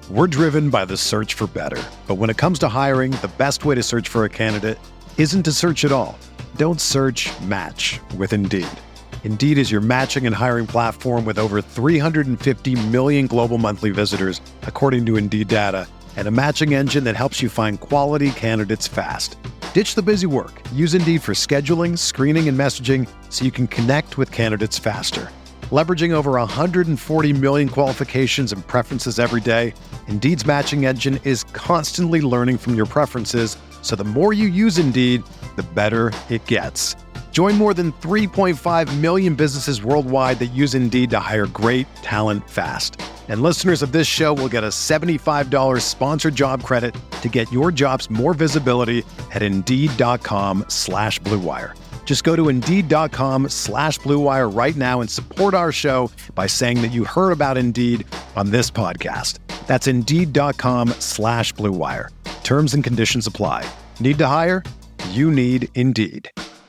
We're driven by the search for better. But when it comes to hiring, the best way to search for a candidate isn't to search at all. Don't search, match with Indeed. Indeed is your matching and hiring platform with over 350 million global monthly visitors, according to Indeed data, and a matching engine that helps you find quality candidates fast. Ditch the busy work. Use Indeed for scheduling, screening, and messaging so you can connect with candidates faster. Leveraging over 140 million qualifications and preferences every day, Indeed's matching engine is constantly learning from your preferences, so the more you use Indeed, the better it gets. Join more than 3.5 million businesses worldwide that use Indeed to hire great talent fast. And listeners of this show will get a $75 sponsored job credit to get your jobs more visibility at Indeed.com/Blue Wire. Just go to Indeed.com/Blue Wire right now and support our show by saying that you heard about Indeed on this podcast. That's Indeed.com/Blue Wire. Terms and conditions apply. Need to hire? You need Indeed.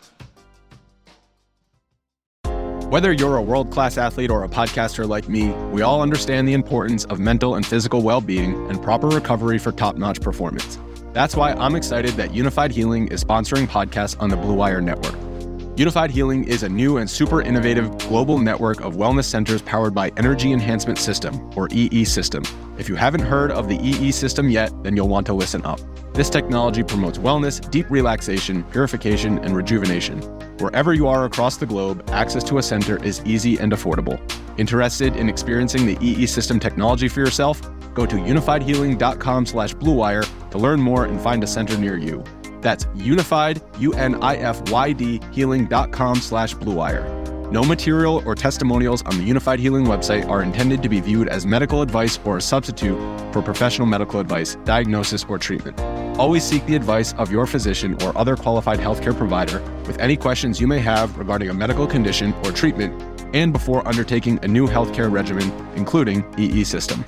Whether you're a world-class athlete or a podcaster like me, we all understand the importance of mental and physical well-being and proper recovery for top-notch performance. That's why I'm excited that Unified Healing is sponsoring podcasts on the Blue Wire Network. Unified Healing is a new and super innovative global network of wellness centers powered by Energy Enhancement System, or EE System. If you haven't heard of the EE System yet, then you'll want to listen up. This technology promotes wellness, deep relaxation, purification, and rejuvenation. Wherever you are across the globe, access to a center is easy and affordable. Interested in experiencing the EE System technology for yourself? Go to unifiedhealing.com/Blue Wire to learn more and find a center near you. That's unified, UNIFYD, healing.com/Blue Wire. No material or testimonials on the Unified Healing website are intended to be viewed as medical advice or a substitute for professional medical advice, diagnosis, or treatment. Always seek the advice of your physician or other qualified healthcare provider with any questions you may have regarding a medical condition or treatment and before undertaking a new healthcare regimen, including EE System.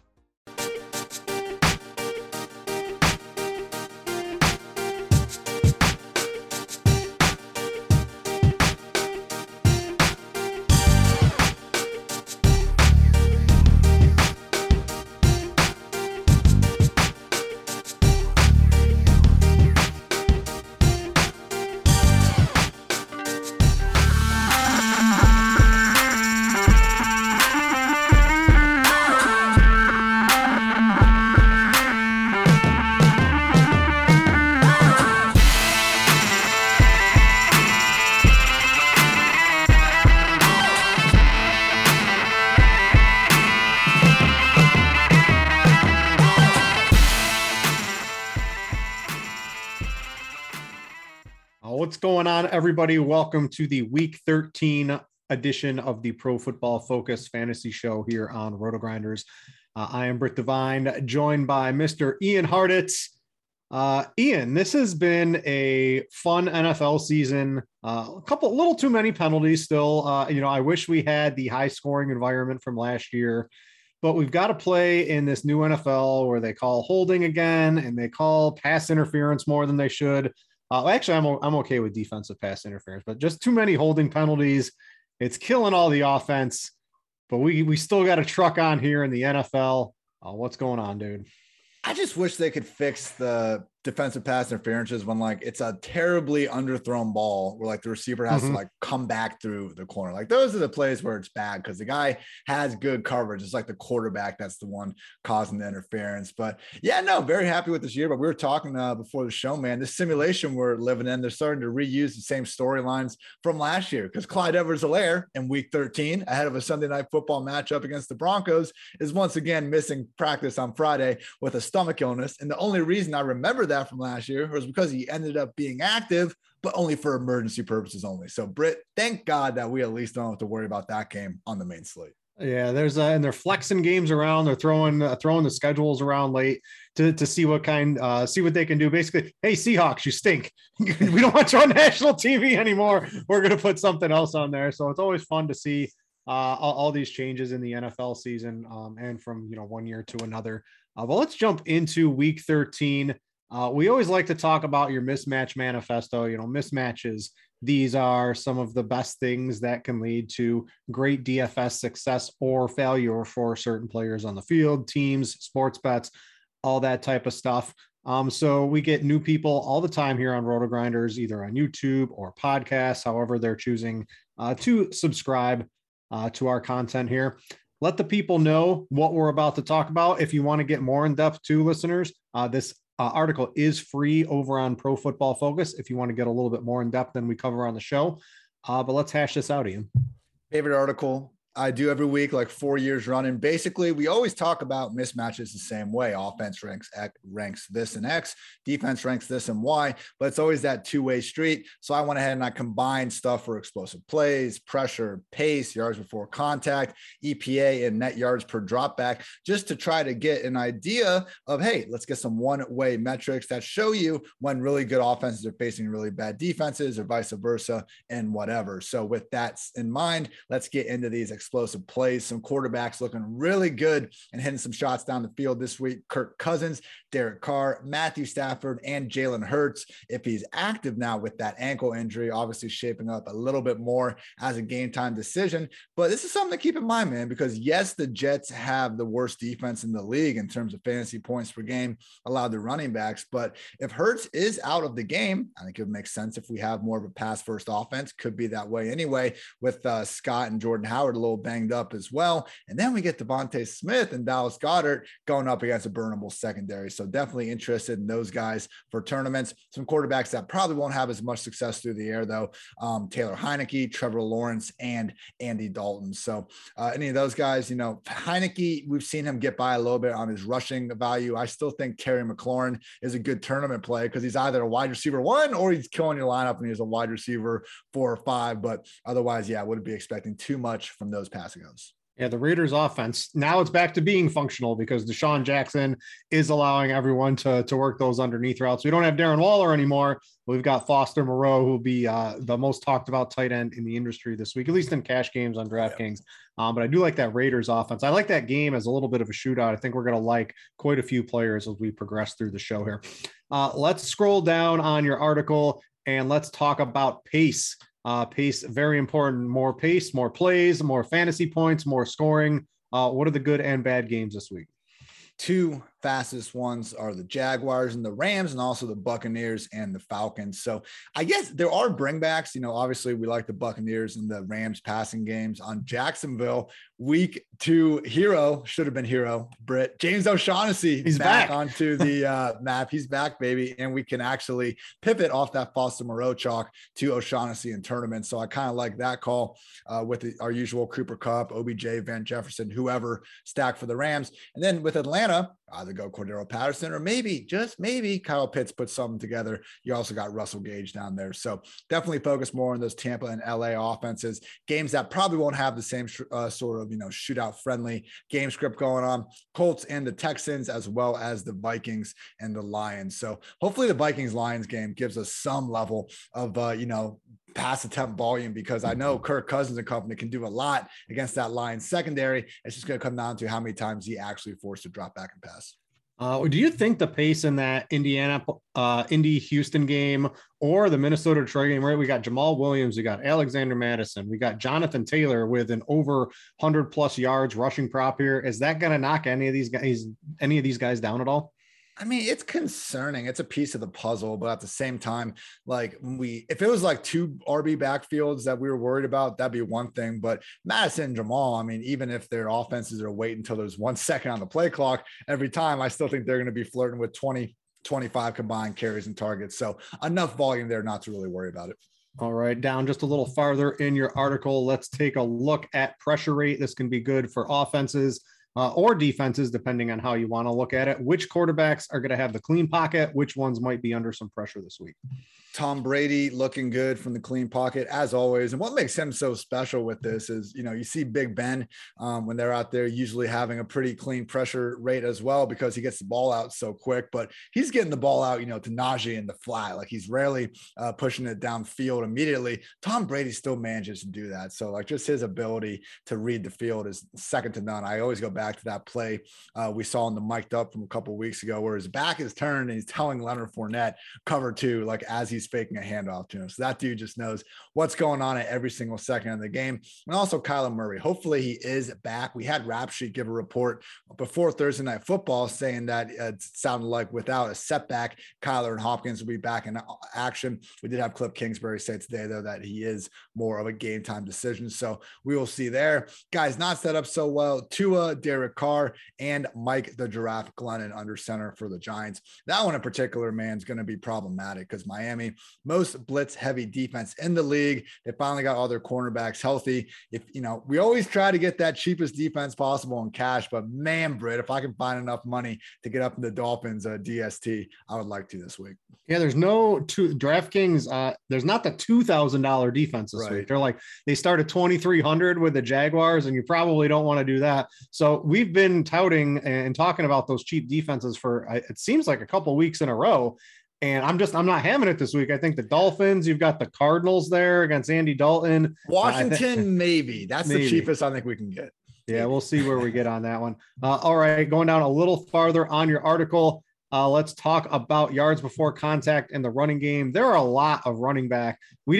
What's going on, everybody? Welcome to the Week 13 edition of the Pro Football Focus Fantasy Show here on Roto-Grinders. I am Britt Devine, joined by Mr. Ian Hartitz. Ian, this has been a fun NFL season. A little too many penalties still. I wish we had the high-scoring environment from last year, but we've got to play in this new NFL where they call holding again and they call pass interference more than they should. Actually, I'm okay with defensive pass interference, but just too many holding penalties. It's killing all the offense, but we still got a truck on here in the NFL. What's going on, dude? I just wish they could fix the defensive pass interferences when it's a terribly underthrown ball where the receiver has to come back through the corner. Those are the plays where it's bad because the guy has good coverage. It's the quarterback that's the one causing the interference. But yeah, no, very happy with this year. But we were talking before the show, man, this simulation we're living in, they're starting to reuse the same storylines from last year because Clyde Edwards-Helaire in Week 13 ahead of a Sunday Night Football matchup against the Broncos is once again missing practice on Friday with a stomach illness. And the only reason I remember that from last year was because he ended up being active, but only for emergency purposes only. So Britt, thank God that we at least don't have to worry about that game on the main slate. Yeah, there's and they're flexing games around. They're throwing the schedules around late to see what they can do. Basically, hey, Seahawks, you stink. We don't want you on national TV anymore. We're going to put something else on there. So it's always fun to see all these changes in the NFL season and from one year to another. Well, let's jump into Week 13. We always like to talk about your mismatch manifesto. Mismatches. These are some of the best things that can lead to great DFS success or failure for certain players on the field, teams, sports bets, all that type of stuff. So we get new people all the time here on Roto Grinders, either on YouTube or podcasts, however they're choosing to subscribe to our content here. Let the people know what we're about to talk about. If you want to get more in depth too, listeners, this article is free over on Pro Football Focus if you want to get a little bit more in depth than we cover on the show. But let's hash this out, Ian. Favorite article I do every week, like 4 years running. Basically, we always talk about mismatches the same way. Offense ranks this and X, defense ranks this and Y, but it's always that two-way street. So I went ahead and I combined stuff for explosive plays, pressure, pace, yards before contact, EPA, and net yards per dropback, just to try to get an idea of, hey, let's get some one-way metrics that show you when really good offenses are facing really bad defenses or vice versa and whatever. So with that in mind, let's get into these explosive plays. Some quarterbacks looking really good and hitting some shots down the field this week. Kirk Cousins, Derek Carr, Matthew Stafford, and Jalen Hurts. If he's active now with that ankle injury, obviously shaping up a little bit more as a game time decision. But this is something to keep in mind, man, because yes, the Jets have the worst defense in the league in terms of fantasy points per game allowed to running backs. But if Hurts is out of the game, I think it would make sense if we have more of a pass first offense. Could be that way anyway, with Scott and Jordan Howard a little banged up as well. And then we get Devontae Smith and Dallas Goedert going up against a burnable secondary. So definitely interested in those guys for tournaments. Some quarterbacks that probably won't have as much success through the air though. Taylor Heineke, Trevor Lawrence, and Andy Dalton. So any of those guys, Heineke, we've seen him get by a little bit on his rushing value. I still think Terry McLaurin is a good tournament play because he's either a wide receiver 1 or he's killing your lineup and he's a wide receiver 4 or 5. But otherwise, I wouldn't be expecting too much from those passing goes. Yeah, the Raiders offense, now it's back to being functional because Deshaun Jackson is allowing everyone to work those underneath routes. We don't have Darren Waller anymore. We've got Foster Moreau, who will be the most talked about tight end in the industry this week, at least in cash games on DraftKings. But I do like that Raiders offense. I like that game as a little bit of a shootout. I think we're going to like quite a few players as we progress through the show here. Let's scroll down on your article and let's talk about pace. Pace, very important. More pace, more plays, more fantasy points, more scoring. What are the good and bad games this week? Two fastest ones are the Jaguars and the Rams, and also the Buccaneers and the Falcons. So I guess there are bringbacks. Obviously we like the Buccaneers and the Rams passing games. On Jacksonville, week 2 hero, should have been hero, Britt. James O'Shaughnessy. He's back onto the map. He's back, baby. And we can actually pivot off that Foster Moreau chalk to O'Shaughnessy in tournaments. So I kind of like that call with our usual Cooper Kupp, OBJ, Van Jefferson, whoever stacked for the Rams. And then with Atlanta, either go Cordero Patterson or maybe, just maybe, Kyle Pitts put something together. You also got Russell Gage down there. So definitely focus more on those Tampa and LA offenses, games that probably won't have the same sort of, shootout friendly game script going on. Colts and the Texans, as well as the Vikings and the Lions. So hopefully the Vikings-Lions game gives us some level of, pass attempt volume, because I know Kirk Cousins and company can do a lot against that Lions secondary. It's just going to come down to how many times he actually forced to drop back and pass. Do you think the pace in that Indy Houston game or the Minnesota Detroit game, right? We got Jamal Williams, we got Alexander Madison, we got Jonathan Taylor with an over 100+ yards rushing prop here. Is that going to knock any of these guys down at all? I mean, it's concerning. It's a piece of the puzzle, but at the same time, if it was like 2 RB backfields that we were worried about, that'd be one thing. But Madison and Jamal, I mean, even if their offenses are waiting until there's 1 second on the play clock every time, I still think they're going to be flirting with 20, 25 combined carries and targets. So enough volume there not to really worry about it. All right, down just a little farther in your article, let's take a look at pressure rate. This can be good for offenses or defenses, depending on how you want to look at it. Which quarterbacks are going to have the clean pocket? Which ones might be under some pressure this week? Tom Brady looking good from the clean pocket as always. And what makes him so special with this is, you see Big Ben when they're out there usually having a pretty clean pressure rate as well, because he gets the ball out so quick, but he's getting the ball out, to Najee in the flat. Like he's rarely pushing it downfield immediately. Tom Brady still manages to do that. So like just his ability to read the field is second to none. I always go back to that play we saw in the mic'd up from a couple of weeks ago where his back is turned and he's telling Leonard Fournette cover two, like as he's faking a handoff to him. So that dude just knows what's going on at every single second of the game. And also Kyler Murray. Hopefully he is back. We had Rap Sheet give a report before Thursday Night Football saying that it sounded like without a setback, Kyler and Hopkins will be back in action. We did have Cliff Kingsbury say today, though, that he is more of a game time decision. So we will see there. Guys, not set up so well. Tua, Derek Carr, and Mike the Giraffe Glennon under center for the Giants. That one in particular, man, is going to be problematic because Miami, most blitz heavy defense in the league. They finally got all their cornerbacks healthy. If we always try to get that cheapest defense possible in cash, but man, Britt, if I can find enough money to get up in the Dolphins DST, I would like to this week. Yeah, there's no DraftKings. There's not the $2,000 defense this week. They're like, they start at 2,300 with the Jaguars, and you probably don't want to do that. So we've been touting and talking about those cheap defenses for it seems like a couple of weeks in a row. And I'm not having it this week. I think the Dolphins, you've got the Cardinals there against Andy Dalton. Washington, maybe. That's the cheapest I think we can get. Yeah, we'll see where we get on that one. All right, going down a little farther on your article, let's talk about yards before contact in the running game. There are a lot of running back.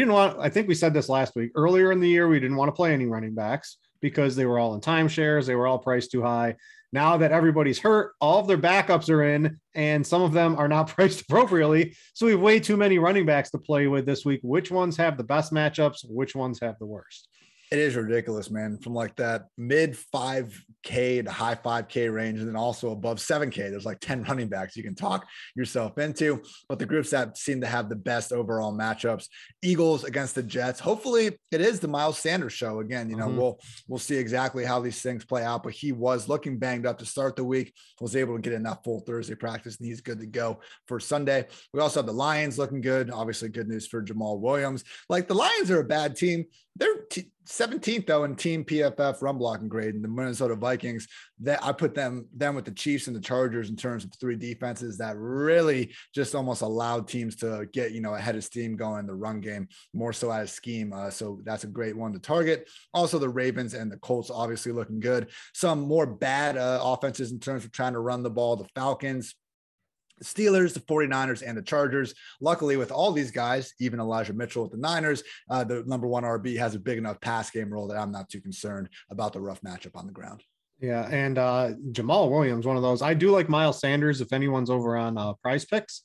I think we said this last week. Earlier in the year, we didn't want to play any running backs because they were all in timeshares. They were all priced too high. Now that everybody's hurt, all of their backups are in, and some of them are not priced appropriately. So we have way too many running backs to play with this week. Which ones have the best matchups? Which ones have the worst? It is ridiculous, man. From like that mid 5K to high 5K range, and then also above 7K, there's like 10 running backs you can talk yourself into. But the groups that seem to have the best overall matchups, Eagles against the Jets. Hopefully it is the Miles Sanders show again. We'll see exactly how these things play out, but he was looking banged up to start the week, was able to get in that full Thursday practice, and he's good to go for Sunday. We also have the Lions looking good. Obviously good news for Jamal Williams. Like the Lions are a bad team. They're 17th though in team PFF run blocking grade, and the Minnesota Vikings, that I put them with the Chiefs and the Chargers in terms of three defenses that really just almost allowed teams to get ahead of steam going in the run game, more so out of scheme. So that's a great one to target. Also the Ravens and the Colts obviously looking good. Some more bad offenses in terms of trying to run the ball. The Falcons, the Steelers, the 49ers, and the Chargers. Luckily, with all these guys, even Elijah Mitchell with the Niners, the number one RB has a big enough pass game role that I'm not too concerned about the rough matchup on the ground. Yeah, and Jamal Williams, one of those. I do like Miles Sanders if anyone's over on Prize Picks.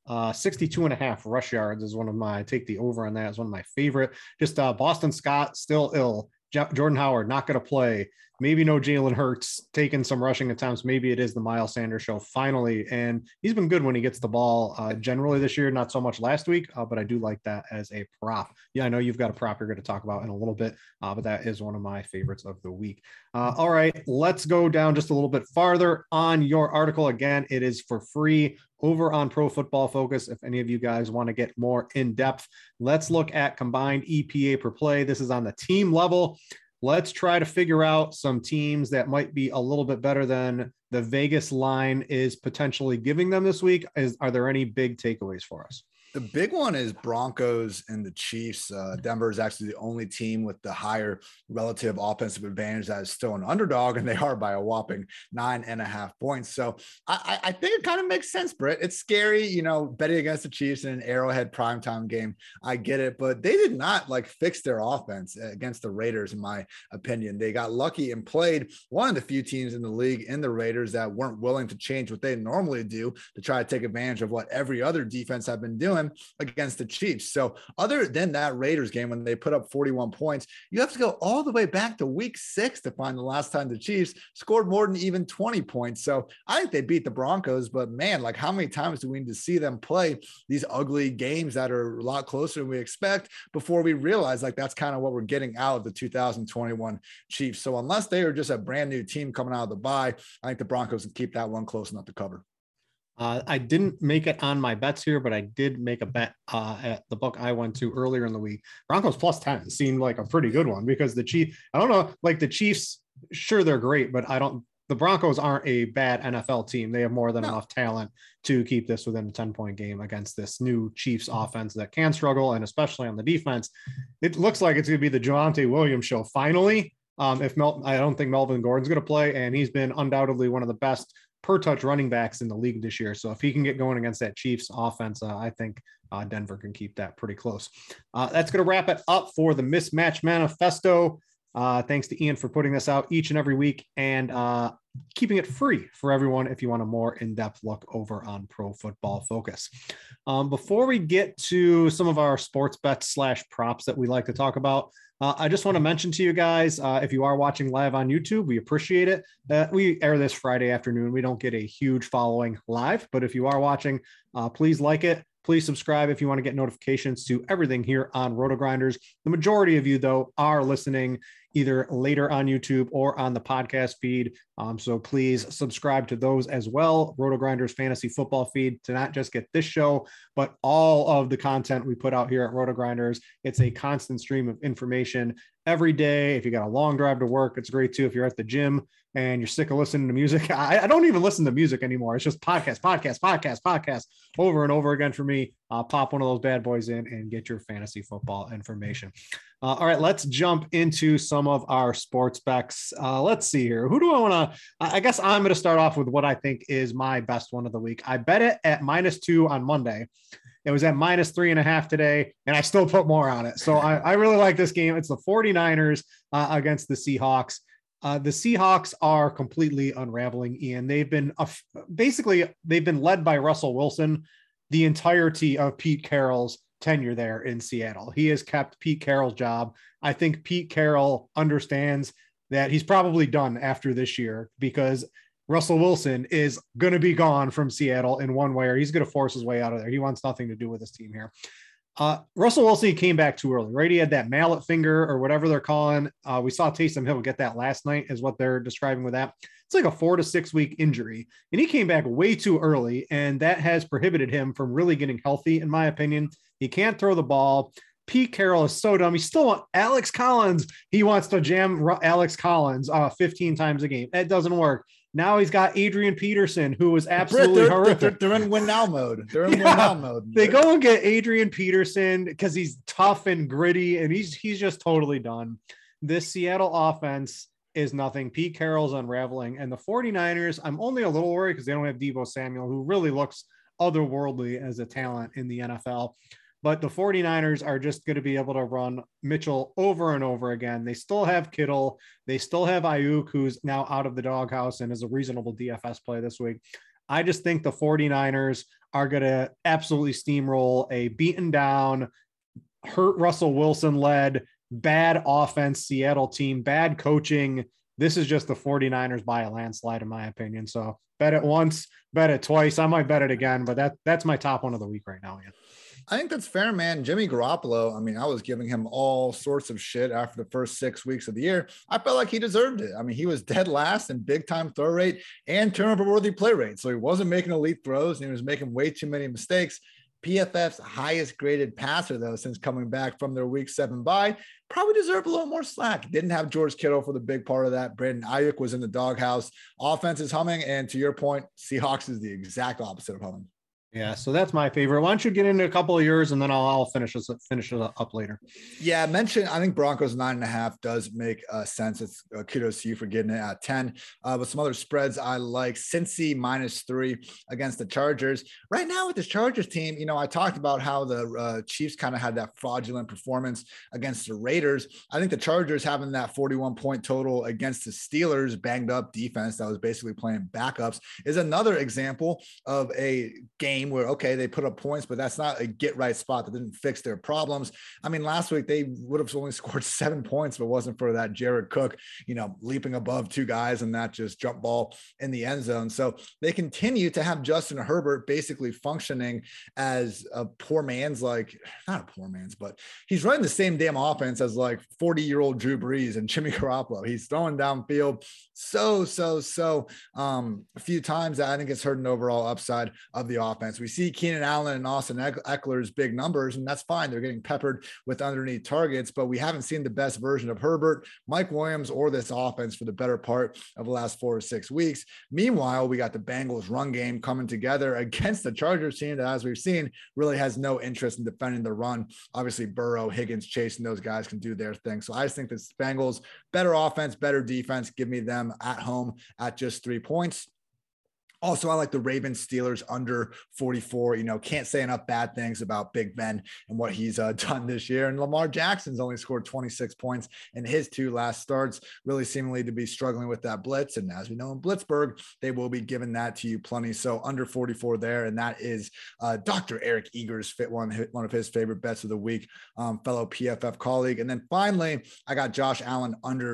62.5 rush yards is I take the over on that as one of my favorite. Just Boston Scott still ill. Jordan Howard not going to play. Maybe no Jalen Hurts taking some rushing attempts. Maybe it is the Miles Sanders show finally. And he's been good when he gets the ball generally this year, not so much last week, but I do like that as a prop. Yeah, I know you've got a prop you're going to talk about in a little bit, but that is one of my favorites of the week. All right, let's go down just a little bit farther on your article. Again, it is for free over on Pro Football Focus. If any of you guys want to get more in depth, let's look at combined EPA per play. This is on the team level. Let's try to figure out some teams that might be a little bit better than the Vegas line is potentially giving them this week. Are there any big takeaways for us? The big one is Broncos and the Chiefs. Denver is actually the only team with the higher relative offensive advantage that is still an underdog, and they are by a whopping 9.5 points. So I think it kind of makes sense, Britt. It's scary, betting against the Chiefs in an Arrowhead primetime game. I get it, but they did not fix their offense against the Raiders, in my opinion. They got lucky and played one of the few teams in the league in the Raiders that weren't willing to change what they normally do to try to take advantage of what every other defense have been doing against the Chiefs. So other than that Raiders game, when they put up 41 points, you have to go all the way back to week 6 to find the last time the Chiefs scored more than even 20 points. So I think they beat the Broncos, but man, how many times do we need to see them play these ugly games that are a lot closer than we expect before we realize that's kind of what we're getting out of the 2021 Chiefs. So unless they are just a brand new team coming out of the bye, I think the Broncos can keep that one close enough to cover. I didn't make it on my bets here, but I did make a bet at the book I went to earlier in the week. Broncos plus 10 seemed like a pretty good one because the Chiefs, sure, they're great, but the Broncos aren't a bad NFL team. They have more than enough talent to keep this within a 10-point game against this new Chiefs offense that can struggle. And especially on the defense, it looks like it's going to be the Javonte Williams show. Finally, I don't think Melvin Gordon's going to play, and he's been undoubtedly one of the best per touch running backs in the league this year. So if he can get going against that Chiefs offense, I think Denver can keep that pretty close. That's going to wrap it up for the Mismatch Manifesto. Thanks to Ian for putting this out each and every week and keeping it free for everyone if you want a more in-depth look over on Pro Football Focus. Before we get to some of our sports bets / props that we like to talk about, I just want to mention to you guys, if you are watching live on YouTube, we appreciate it. We air this Friday afternoon. We don't get a huge following live, but if you are watching, please like it. Please subscribe if you want to get notifications to everything here on RotoGrinders. The majority of you, though, are listening either later on YouTube or on the podcast feed. So please subscribe to those as well. RotoGrinders fantasy football feed to not just get this show, but all of the content we put out here at RotoGrinders. It's a constant stream of information every day. If you got a long drive to work, it's great too. If you're at the gym and you're sick of listening to music, I don't even listen to music anymore. It's just podcast over and over again for me. Pop one of those bad boys in and get your fantasy football information. All right, let's jump into some of our sports bets. Let's see here. Who do I want to? I guess I'm going to start off with what I think is my best one of the week. I bet it at -2 on Monday. It was at -3.5 today, and I still put more on it. So I really like this game. It's the 49ers against the Seahawks. The Seahawks are completely unraveling, Ian. They've been led by Russell Wilson the entirety of Pete Carroll's tenure there in Seattle. He has kept Pete Carroll's job. I think Pete Carroll understands that he's probably done after this year because Russell Wilson is going to be gone from Seattle in one way, or he's going to force his way out of there. He wants nothing to do with his team here. Russell Wilson came back too early, right? He had that mallet finger or whatever they're calling. We saw Taysom Hill get that last night is what they're describing with that. It's like a 4 to 6 week injury, and he came back way too early, and that has prohibited him from really getting healthy, in my opinion. He can't throw the ball. Pete Carroll is so dumb. He still wants Alex Collins. He wants to jam Alex Collins 15 times a game. That doesn't work. Now he's got Adrian Peterson, who was absolutely horrific. They're in win now mode. Win now mode. They go and get Adrian Peterson because he's tough and gritty, and he's just totally done. This Seattle offense is nothing. Pete Carroll's unraveling. And the 49ers, I'm only a little worried because they don't have Deebo Samuel, who really looks otherworldly as a talent in the NFL. But the 49ers are just going to be able to run Mitchell over and over again. They still have Kittle. They still have Ayuk, who's now out of the doghouse and is a reasonable DFS play this week. I just think the 49ers are going to absolutely steamroll a beaten down, hurt Russell Wilson-led, bad offense Seattle team, bad coaching. This is just the 49ers by a landslide, in my opinion. So bet it once, bet it twice. I might bet it again, but that's my top one of the week right now, Ian. I think that's fair, man. Jimmy Garoppolo, I mean, I was giving him all sorts of shit after the first 6 weeks of the year. I felt like he deserved it. I mean, he was dead last in big time throw rate and turnover worthy play rate. So he wasn't making elite throws and he was making way too many mistakes. PFF's highest graded passer, though, since coming back from their week 7 bye, probably deserved a little more slack. Didn't have George Kittle for the big part of that. Brandon Ayuk was in the doghouse. Offense is humming. And to your point, Seahawks is the exact opposite of humming. Yeah, so that's my favorite. Why don't you get into a couple of yours, and then I'll finish it up later. Yeah, I think Broncos 9.5 does make sense. It's kudos to you for getting it at 10. But some other spreads I like. Cincy -3 against the Chargers. Right now with this Chargers team, I talked about how the Chiefs kind of had that fraudulent performance against the Raiders. I think the Chargers having that 41-point total against the Steelers banged up defense that was basically playing backups is another example of a game game where, okay, they put up points, but that's not a get right spot that didn't fix their problems. I mean, last week they would have only scored 7 points if it wasn't for that Jared Cook, leaping above 2 guys and that just jump ball in the end zone. So they continue to have Justin Herbert basically functioning as a poor man's, like, not a poor man's, but he's running the same damn offense as like 40-year-old Drew Brees and Jimmy Garoppolo. He's throwing downfield so a few times that I think it's hurt an overall upside of the offense. We see Keenan Allen and Austin Eckler's big numbers, and that's fine. They're getting peppered with underneath targets, but we haven't seen the best version of Herbert, Mike Williams, or this offense for the better part of the last 4 or 6 weeks. Meanwhile, we got the Bengals run game coming together against the Chargers team that, as we've seen, really has no interest in defending the run. Obviously, Burrow, Higgins, Chase, and those guys can do their thing. So I just think the Bengals, better offense, better defense. Give me them at home at just 3 points. Also, I like the Ravens Steelers under 44. Can't say enough bad things about Big Ben and what he's done this year. And Lamar Jackson's only scored 26 points in his 2 last starts, really seemingly to be struggling with that blitz. And as we know in Blitzburg, they will be giving that to you plenty. So under 44 there. And that is Dr. Eric Eager's one of his favorite bets of the week, fellow PFF colleague. And then finally, I got Josh Allen under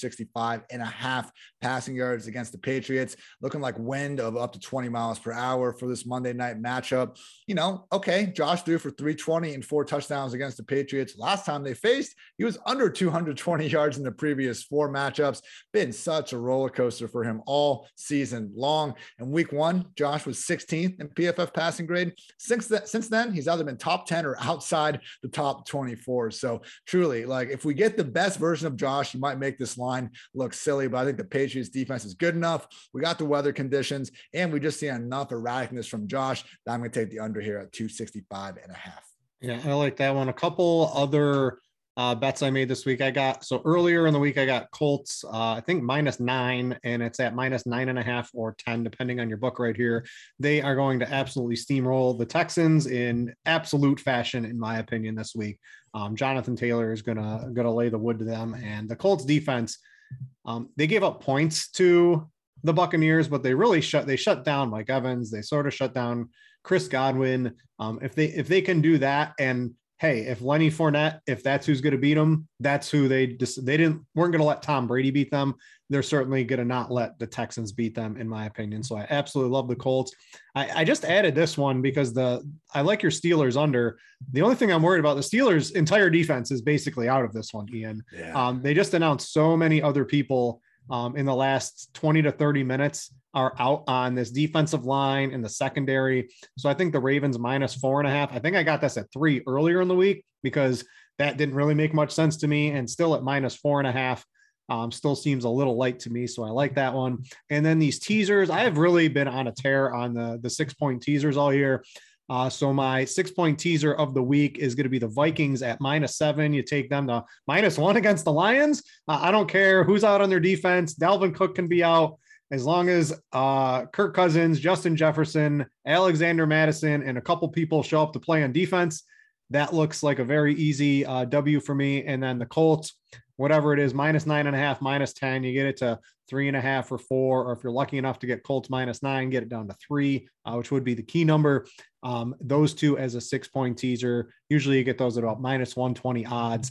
265.5 passing yards against the Patriots, looking like wind of up to 20 miles per hour for this Monday night matchup. Okay, Josh threw for 320 and 4 touchdowns against the Patriots. Last time they faced, he was under 220 yards in the previous 4 matchups. Been such a roller coaster for him all season long. And week 1, Josh was 16th in PFF passing grade. Since then, he's either been top 10 or outside the top 24. So truly, like, if we get the best version of Josh, you might make this line look silly, but I think the Patriots defense is good enough. We got the weather conditions, and we just see enough erraticness from Josh that I'm going to take the under here at 265.5. Yeah, I like that one. A couple other bets I made this week. So earlier in the week, I got Colts, I think -9, and it's at -9.5 or 10, depending on your book right here. They are going to absolutely steamroll the Texans in absolute fashion, in my opinion, this week. Jonathan Taylor is gonna lay the wood to them, and the Colts defense, they gave up points to the Buccaneers, but they shut down Mike Evans. They sort of shut down Chris Godwin. If they can do that, and hey, if Lenny Fournette, if that's who's going to beat them, that's who weren't going to let Tom Brady beat them. They're certainly going to not let the Texans beat them, in my opinion. So I absolutely love the Colts. I just added this one because I like your Steelers under. The only thing I'm worried about, the Steelers' entire defense is basically out of this one, Ian. Yeah. They just announced so many other people in the last 20 to 30 minutes are out on this defensive line in the secondary. So I think the Ravens -4.5. I think I got this at 3 earlier in the week because that didn't really make much sense to me, and still at -4.5. Still seems a little light to me. So I like that one. And then these teasers, I have really been on a tear on the 6-point teasers all year. So my 6-point teaser of the week is going to be the Vikings at -7. You take them to -1 against the Lions. I don't care who's out on their defense. Dalvin Cook can be out as long as Kirk Cousins, Justin Jefferson, Alexander Madison, and a couple people show up to play on defense. That looks like a very easy W for me. And then the Colts, whatever it is, -9.5, -10, you get it to 3.5 or 4, or if you're lucky enough to get Colts -9, get it down to 3, which would be the key number. Those two as a 6-point teaser, usually you get those at about -120 odds.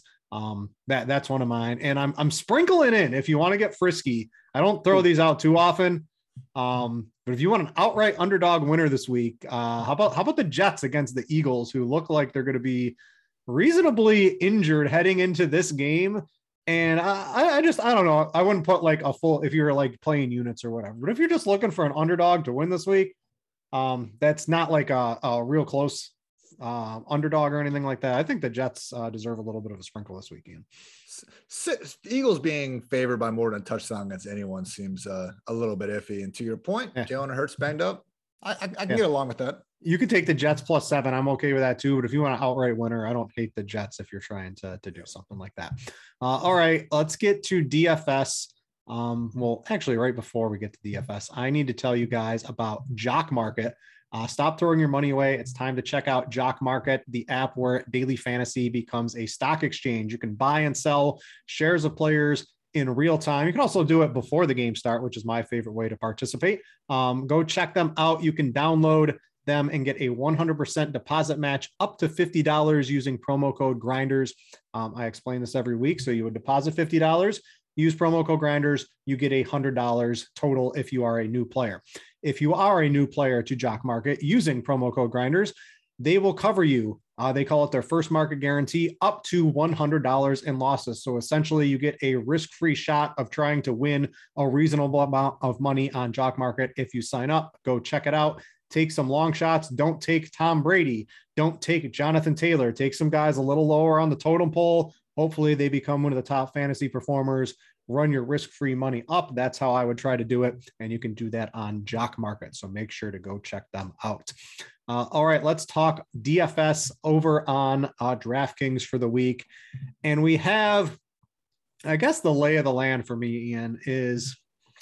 That's one of mine. And I'm sprinkling in, if you want to get frisky, I don't throw these out too often. But if you want an outright underdog winner this week, how about the Jets against the Eagles, who look like they're going to be reasonably injured heading into this game. And I don't know. I wouldn't put like a full, if you're like playing units or whatever, but if you're just looking for an underdog to win this week, that's not like a real close underdog or anything like that. I think the Jets deserve a little bit of a sprinkle this weekend. Eagles being favored by more than a touchdown against anyone seems a little bit iffy. And to your point, Jalen Hurts banged up. I can get along with that. You could take the Jets +7. I'm okay with that too. But if you want an outright winner, I don't hate the Jets if you're trying to do something like that. All right, let's get to DFS. Well, actually, right before we get to DFS, I need to tell you guys about Jock Market. Stop throwing your money away. It's time to check out Jock Market, the app where daily fantasy becomes a stock exchange. You can buy and sell shares of players in real time. You can also do it before the game start, which is my favorite way to participate. Go check them out. You can download them and get a 100% deposit match up to $50 using promo code Grinders. I explain this every week. So you would deposit $50, use promo code Grinders, you get $100 total if you are a new player. If you are a new player to Jock Market using promo code Grinders, they will cover you. They call it their first market guarantee up to $100 in losses. So essentially you get a risk-free shot of trying to win a reasonable amount of money on Jock Market. If you sign up, go check it out. Take some long shots. Don't take Tom Brady. Don't take Jonathan Taylor. Take some guys a little lower on the totem pole. Hopefully they become one of the top fantasy performers. Run your risk-free money up. That's how I would try to do it. And you can do that on Jock Market. So make sure to go check them out. All right, let's talk DFS over on DraftKings for the week. And we have, I guess the lay of the land for me, Ian, is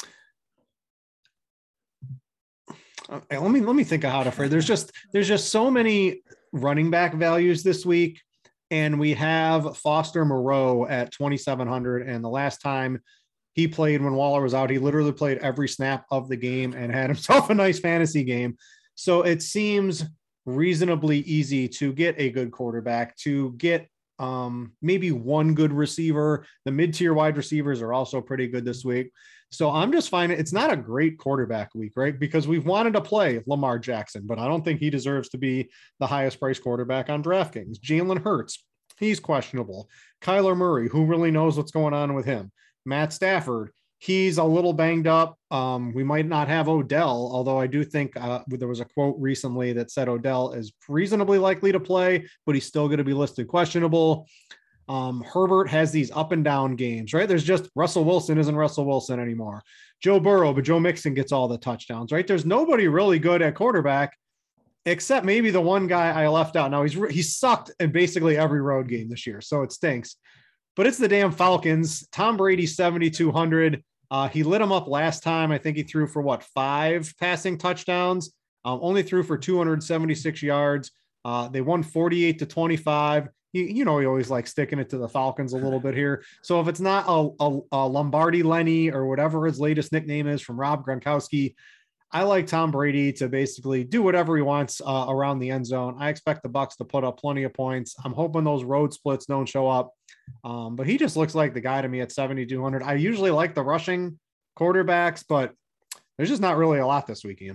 let me think of how to phrase. There's just so many running back values this week. And we have Foster Moreau at 2,700. And the last time he played when Waller was out, he literally played every snap of the game and had himself a nice fantasy game. So it seems reasonably easy to get a good quarterback, to get maybe one good receiver. The mid-tier wide receivers are also pretty good this week. So I'm just finding it's not a great quarterback week, right? Because we've wanted to play Lamar Jackson, but I don't think he deserves to be the highest priced quarterback on DraftKings. Jalen Hurts, he's questionable. Kyler Murray, who really knows what's going on with him? Matt Stafford, he's a little banged up. We might not have Odell, although I do think there was a quote recently that said Odell is reasonably likely to play, but he's still going to be listed questionable. Herbert has these up and down games, right? There's just Russell Wilson isn't Russell Wilson anymore. Joe Burrow, but Joe Mixon gets all the touchdowns, right? There's nobody really good at quarterback except maybe the one guy I left out. Now he sucked in basically every road game this year, so it stinks. But it's the damn Falcons. Tom Brady, 7,200. He lit him up last time. I think he threw for 5 passing touchdowns. Only threw for 276 yards. They won 48-25. He always likes sticking it to the Falcons a little bit here. So if it's not a Lombardi Lenny or whatever his latest nickname is from Rob Gronkowski, I like Tom Brady to basically do whatever he wants around the end zone. I expect the Bucs to put up plenty of points. I'm hoping those road splits don't show up. But he just looks like the guy to me at 7,200. I usually like the rushing quarterbacks, but there's just not really a lot this weekend.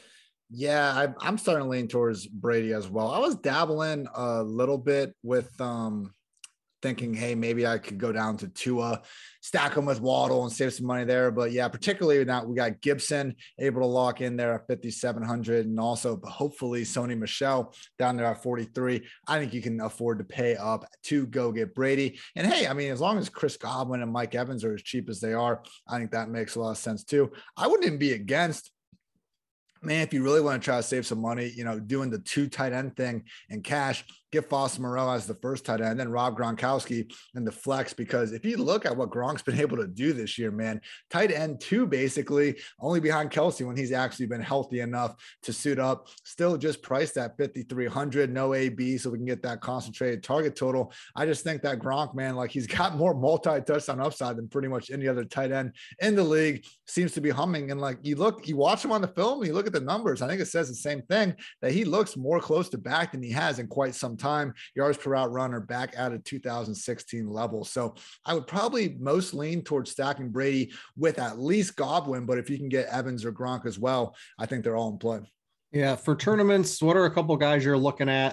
Yeah, I'm starting to lean towards Brady as well. I was dabbling a little bit with thinking, hey, maybe I could go down to Tua, stack them with Waddle and save some money there. But yeah, particularly now we got Gibson able to lock in there at 5,700, and also hopefully Sony Michel down there at 43. I think you can afford to pay up to go get Brady. And hey, I mean, as long as Chris Godwin and Mike Evans are as cheap as they are, I think that makes a lot of sense too. I wouldn't even be against, man, if you really want to try to save some money, doing the 2 tight end thing in cash, get Foster Moreau as the first tight end, then Rob Gronkowski in the flex. Because if you look at what Gronk's been able to do this year, man, tight end 2, basically only behind Kelsey when he's actually been healthy enough to suit up, still just priced at 5,300, no AB. So we can get that concentrated target total. I just think that Gronk, man, like he's got more multi-touchdown upside than pretty much any other tight end in the league. Seems to be humming. And like you watch him on the film, you look at the numbers. I think it says the same thing, that he looks more close to back than he has in quite some time. Yards per route run are back at a 2016 level. So I would probably most lean towards stacking Brady with at least Godwin, but if you can get Evans or Gronk as well, I think they're all in play. Yeah. For tournaments, what are a couple guys you're looking at?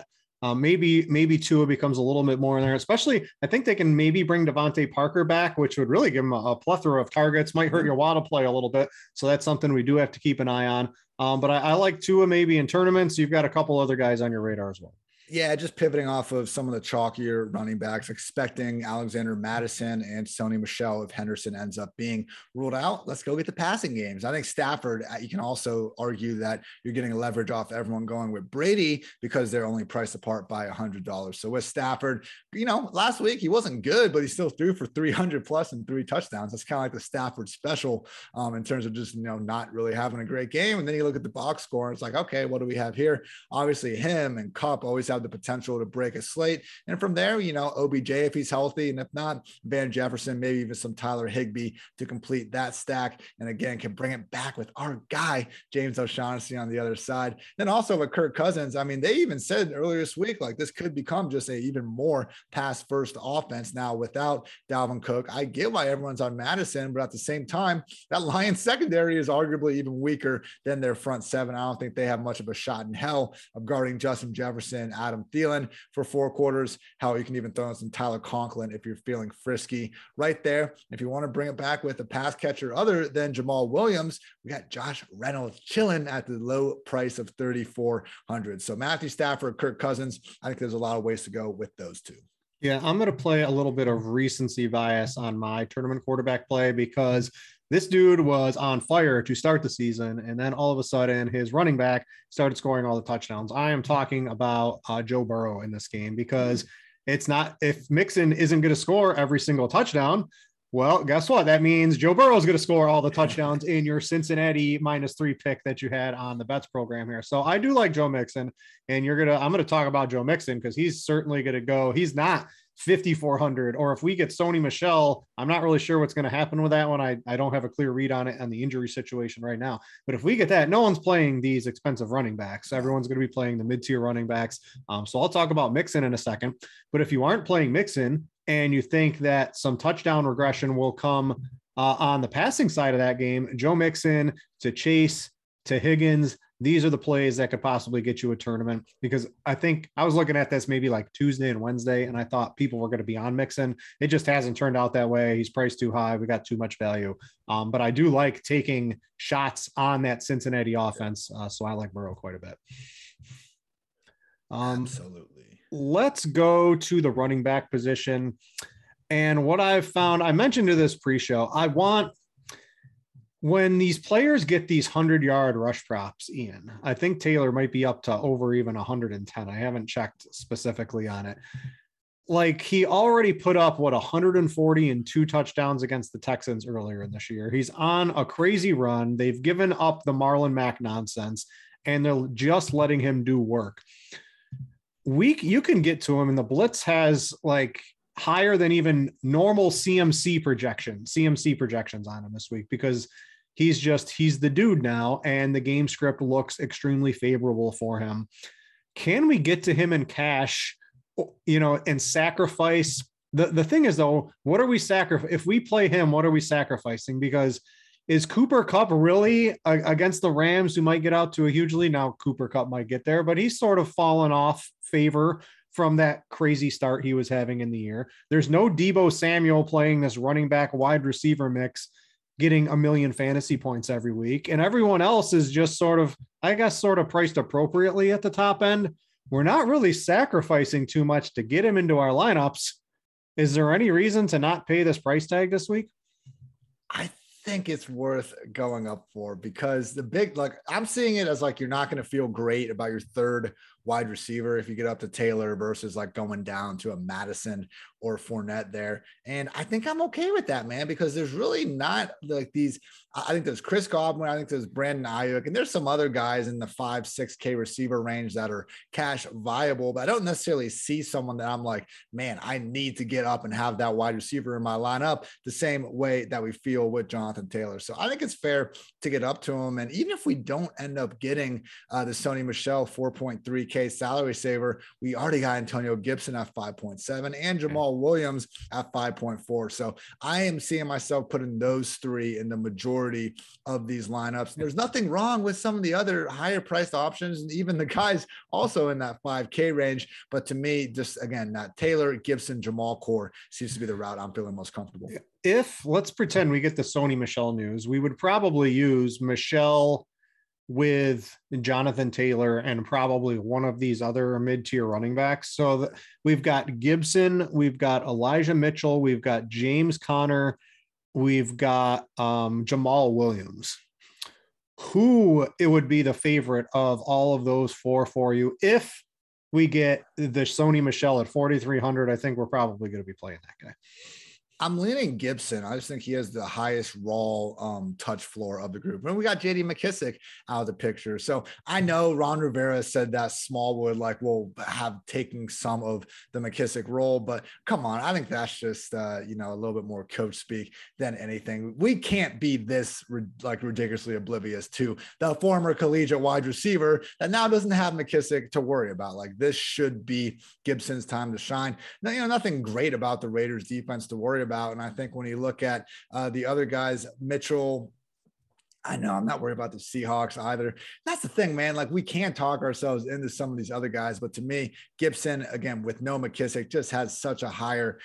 Maybe Tua becomes a little bit more in there, especially I think they can maybe bring Devontae Parker back, which would really give him a plethora of targets, might hurt your Waddle play a little bit. So that's something we do have to keep an eye on. But I like Tua maybe in tournaments. You've got a couple other guys on your radar as well. Yeah, just pivoting off of some of the chalkier running backs, expecting Alexander Mattison and Sony Michel if Henderson ends up being ruled out. Let's go get the passing games. I think Stafford, you can also argue that you're getting a leverage off everyone going with Brady because they're only priced apart by $100. So with Stafford, last week he wasn't good, but he still threw for 300 plus and 3 touchdowns. That's kind of like the Stafford special in terms of just, not really having a great game. And then you look at the box score and it's like, okay, what do we have here? Obviously him and Kupp always have have the potential to break a slate. And from there, OBJ, if he's healthy, and if not, Van Jefferson, maybe even some Tyler Higbee to complete that stack. And again, can bring it back with our guy, James O'Shaughnessy, on the other side. Then also with Kirk Cousins, I mean, they even said earlier this week, like this could become just a even more pass first offense now without Dalvin Cook. I get why everyone's on Madison, but at the same time, that Lions secondary is arguably even weaker than their front seven. I don't think they have much of a shot in hell of guarding Justin Jefferson, Adam Thielen for 4 quarters. Hell, you can even throw in some Tyler Conklin if you're feeling frisky right there. If you want to bring it back with a pass catcher other than Jamal Williams, we got Josh Reynolds chilling at the low price of $3,400. So Matthew Stafford, Kirk Cousins, I think there's a lot of ways to go with those two. Yeah, I'm going to play a little bit of recency bias on my tournament quarterback play because this dude was on fire to start the season, and then all of a sudden his running back started scoring all the touchdowns. I am talking about Joe Burrow in this game because it's not, if Mixon isn't going to score every single touchdown, well, guess what? That means Joe Burrow is going to score all the touchdowns in your Cincinnati -3 pick that you had on the bets program here. So I do like Joe Mixon, and I'm going to talk about Joe Mixon because he's certainly going to go. He's not 5,400, or if we get Sony Michel, I'm not really sure what's going to happen with that one. I don't have a clear read on it on the injury situation right now. But if we get that, no one's playing these expensive running backs. Everyone's going to be playing the mid-tier running backs. So I'll talk about Mixon in a second. But if you aren't playing Mixon, and you think that some touchdown regression will come on the passing side of that game, Joe Mixon to Chase to Higgins, these are the plays that could possibly get you a tournament, because I think I was looking at this maybe like Tuesday and Wednesday, and I thought people were going to be on Mixon. It just hasn't turned out that way. He's priced too high. We got too much value. But I do like taking shots on that Cincinnati offense. So I like Burrow quite a bit. Absolutely. Let's go to the running back position. And what I've found, I mentioned to this pre-show, when these players get these 100-yard rush props, Ian, I think Taylor might be up to over even 110. I haven't checked specifically on it. Like, he already put up 140 and 2 touchdowns against the Texans earlier in this year. He's on a crazy run. They've given up the Marlon Mack nonsense, and they're just letting him do work. You can get to him, and the blitz has like higher than even normal CMC projections on him this week, because he's the dude now, and the game script looks extremely favorable for him. Can we get to him in cash, and sacrifice? The thing is, though, what are we sacrificing? If we play him, what are we sacrificing? Because is Cooper Kupp really against the Rams, who might get out to a huge lead? Now Cooper Kupp might get there, but he's sort of fallen off favor from that crazy start he was having in the year. There's no Deebo Samuel playing this running back wide receiver mix, getting 1 million fantasy points every week. And everyone else is just sort of priced appropriately at the top end. We're not really sacrificing too much to get him into our lineups. Is there any reason to not pay this price tag this week? I think it's worth going up for, because I'm seeing it as like, you're not going to feel great about your third wide receiver if you get up to Taylor versus like going down to a Madison or Fournette there. And I think I'm okay with that, man, because there's really not like these. I think there's Chris Godwin, I think there's Brandon Ayuk, and there's some other guys in the 5-6K receiver range that are cash viable, but I don't necessarily see someone that I'm like, man, I need to get up and have that wide receiver in my lineup the same way that we feel with Jonathan Taylor. So I think it's fair to get up to him. And even if we don't end up getting the Sony Michel 4.3K salary saver, we already got Antonio Gibson at 5.7 and Jamal Williams at 5.4. So I am seeing myself putting those three in the majority of these lineups. And there's nothing wrong with some of the other higher priced options, and even the guys also in that 5K range. But to me, just again, that Taylor, Gibson, Jamal core seems to be the route I'm feeling most comfortable. If let's pretend we get the Sony Michel news, we would probably use Michel with Jonathan Taylor and probably one of these other mid-tier running backs. So we've got Gibson, we've got Elijah Mitchell, we've got James Conner, we've got Jamal Williams. Who it would be the favorite of all of those four for you? If we get the Sony Michel at 4,300, I think we're probably going to be playing that guy. I'm leaning Gibson. I just think he has the highest raw touch floor of the group. And we got JD McKissic out of the picture. So I know Ron Rivera said that Smallwood will have taken some of the McKissic role, but come on. I think that's just, a little bit more coach speak than anything. We can't be this ridiculously oblivious to the former collegiate wide receiver that now doesn't have McKissic to worry about. This should be Gibson's time to shine. Now, nothing great about the Raiders defense to worry about. And I think when you look at the other guys, Mitchell, I know I'm not worried about the Seahawks either. That's the thing, man. We can talk ourselves into some of these other guys, but to me, Gibson, again, with no McKissic, just has such a higher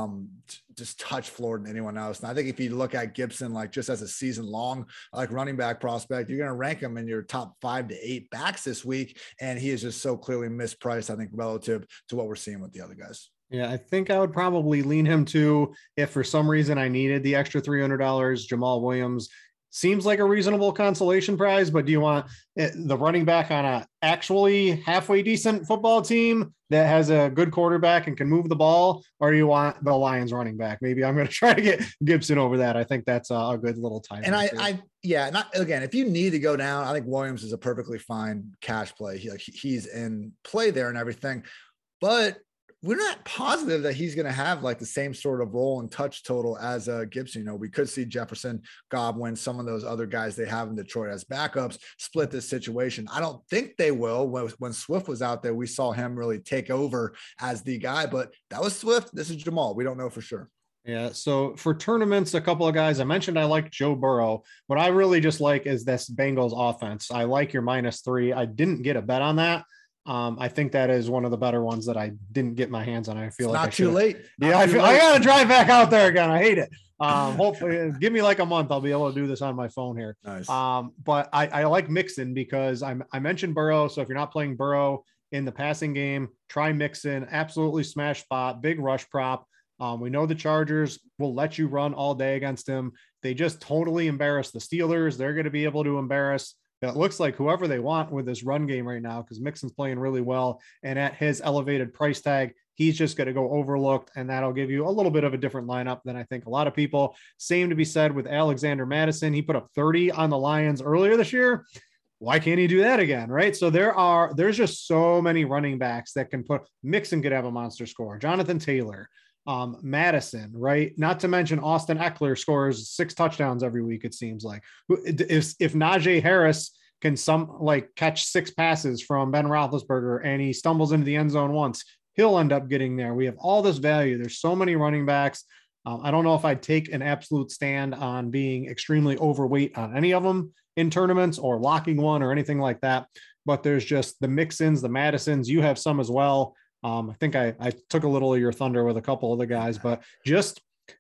just touch floor than anyone else. And I think if you look at Gibson, just as a season long, running back prospect, you're going to rank him in your top 5 to 8 backs this week. And he is just so clearly mispriced, I think, relative to what we're seeing with the other guys. Yeah, I think I would probably lean him too if for some reason I needed the extra $300. Jamal Williams seems like a reasonable consolation prize, but do you want the running back on a actually halfway decent football team that has a good quarterback and can move the ball, or do you want the Lions running back? Maybe I'm going to try to get Gibson over that. I think that's a good little tie. And again, if you need to go down, I think Williams is a perfectly fine cash play. He's in play there and everything, but we're not positive that he's going to have the same sort of role and touch total as Gibson. We could see Jefferson, Godwin, some of those other guys they have in Detroit as backups split this situation. I don't think they will. When Swift was out there, we saw him really take over as the guy, but that was Swift. This is Jamal. We don't know for sure. Yeah. So for tournaments, a couple of guys I mentioned, I like Joe Burrow. What I really just like is this Bengals offense. I like your -3. I didn't get a bet on that. I think that is one of the better ones that I didn't get my hands on. I feel it's not too late. Yeah, I got to drive back out there again. I hate it. Hopefully give me a month. I'll be able to do this on my phone here. Nice. But I like Mixon because I mentioned Burrow. So if you're not playing Burrow in the passing game, try Mixon. Absolutely smash spot, big rush prop. We know the Chargers will let you run all day against him. They just totally embarrass the Steelers. They're going to be able to embarrass it looks like whoever they want with this run game right now, because Mixon's playing really well. And at his elevated price tag, he's just going to go overlooked, and that'll give you a little bit of a different lineup than I think a lot of people. Same to be said with Alexander Mattison. He put up 30 on the Lions earlier this year. Why can't he do that again? Right. So there's just so many running backs that can put. Mixon could have a monster score. Jonathan Taylor, Madison, right? Not to mention Austin Eckler scores 6 touchdowns every week. It seems like if Najee Harris can catch 6 passes from Ben Roethlisberger and he stumbles into the end zone once, he'll end up getting there. We have all this value. There's so many running backs. I don't know if I'd take an absolute stand on being extremely overweight on any of them in tournaments or locking one or anything like that. But there's just the Mixons, the Madisons. You have some as well. I think I took a little of your thunder with a couple of the guys, but just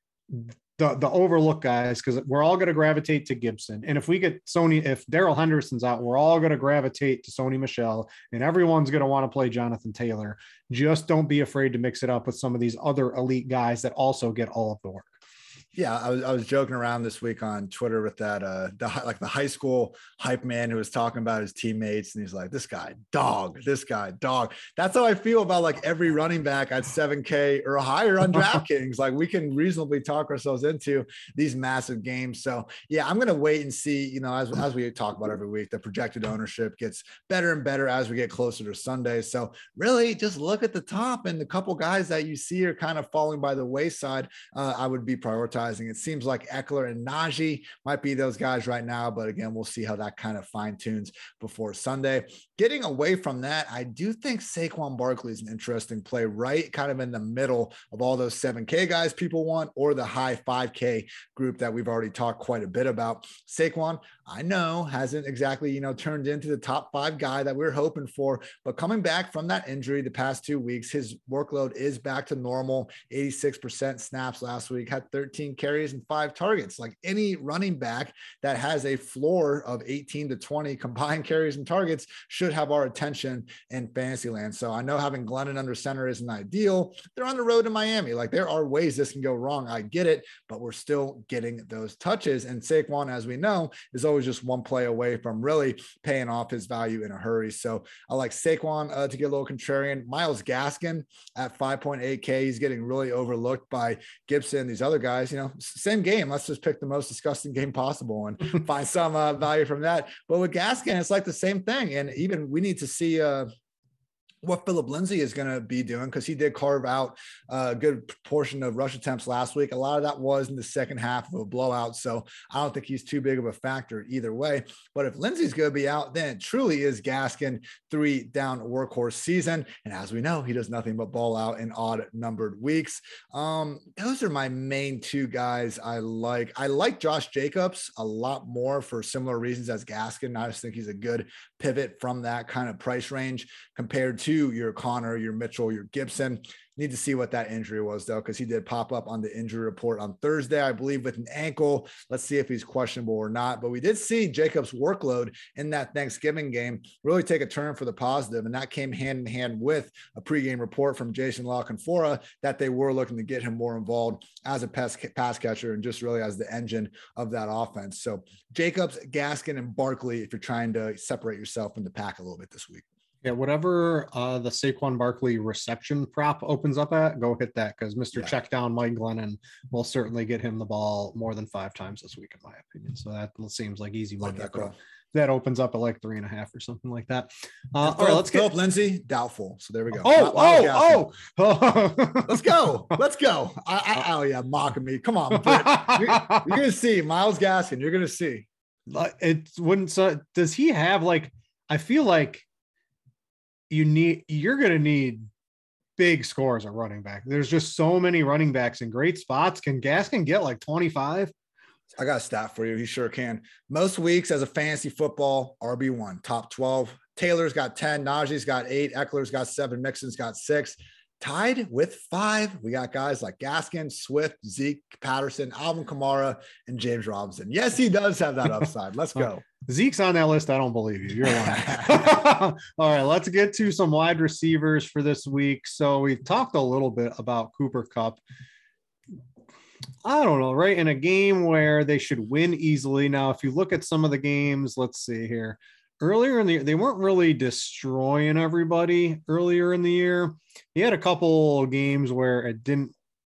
the overlook guys, because we're all going to gravitate to Gibson. And if we get if Darrell Henderson's out, we're all going to gravitate to Sony Michel, and everyone's going to want to play Jonathan Taylor. Just don't be afraid to mix it up with some of these other elite guys that also get all of the work. Yeah, I was joking around this week on Twitter with that the high school hype man who was talking about his teammates, and he's like, this guy dog. That's how I feel about every running back at 7K or higher on DraftKings. We can reasonably talk ourselves into these massive games. So yeah, I'm gonna wait and see. As we talk about every week, the projected ownership gets better and better as we get closer to Sunday. So really, just look at the top, and the couple guys that you see are kind of falling by the wayside. I would be prioritizing. It seems like Eckler and Najee might be those guys right now, but again, we'll see how that kind of fine tunes before Sunday. Getting away from that, I do think Saquon Barkley is an interesting play, right? Kind of in the middle of all those 7K guys people want, or the high 5K group that we've already talked quite a bit about. Saquon, I know, hasn't exactly, turned into the top 5 guy that we were hoping for, but coming back from that injury the past 2 weeks, his workload is back to normal. 86% snaps last week, had 13 carries and 5 targets. Any running back that has a floor of 18 to 20 combined carries and targets should have our attention in fantasy land. So I know having Glennon under center isn't ideal. They're on the road to Miami. There are ways this can go wrong. I get it, but we're still getting those touches. And Saquon, as we know, is always just one play away from really paying off his value in a hurry. So I like Saquon to get a little contrarian. Myles Gaskin at 5.8K. He's getting really overlooked by Gibson. These other guys, same game. Let's just pick the most disgusting game possible and find some value from that. But with Gaskin, it's like the same thing. And even we need to see what Philip Lindsay is going to be doing, because he did carve out a good portion of rush attempts last week. A lot of that was in the second half of a blowout. So I don't think he's too big of a factor either way. But if Lindsay's going to be out, then it truly is Gaskin 3-down workhorse season. And as we know, he does nothing but ball out in odd numbered weeks. Those are my main two guys I like. I like Josh Jacobs a lot more for similar reasons as Gaskin. I just think he's a good pivot from that kind of price range compared to your Connor, your Mitchell, your Gibson. Need to see what that injury was, though, because he did pop up on the injury report on Thursday, I believe, with an ankle. Let's see if he's questionable or not. But we did see Jacobs' workload in that Thanksgiving game really take a turn for the positive, and that came hand in hand with a pregame report from Jason La Canfora that they were looking to get him more involved as a pass catcher and just really as the engine of that offense. So Jacobs, Gaskin, and Barkley, if you're trying to separate yourself from the pack a little bit this week. Yeah, whatever the Saquon Barkley reception prop opens up at, go hit that, because Mr. Check Down Mike Glennon will certainly get him the ball more than 5 times this week, in my opinion. So that seems like easy money. That opens up at like 3.5 or something like that. All right, let's get Lindsay. Doubtful. So there we go. Let's go. Oh yeah, mocking me. Come on, you're gonna see Myles Gaskin. You're gonna see. It wouldn't. Does he have I feel like you're going to need big scores at running back. There's just so many running backs in great spots. Can Gaskin get 25? I got a stat for you. He sure can. Most weeks as a fantasy football RB1, top 12. Taylor's got 10. Najee's got 8. Eckler's got 7. Mixon's got 6. Tied with 5, we got guys like Gaskin, Swift, Zeke, Patterson, Alvin Kamara, and James Robinson. Yes, he does have that upside. Let's go. Zeke's on that list. I don't believe you. You're lying. All right, let's get to some wide receivers for this week. So we've talked a little bit about Cooper Kupp. I don't know, right? In a game where they should win easily. Now, if you look at some of the games, let's see here. Earlier in the year, they weren't really destroying everybody earlier in the year. He had a couple games where it didn't.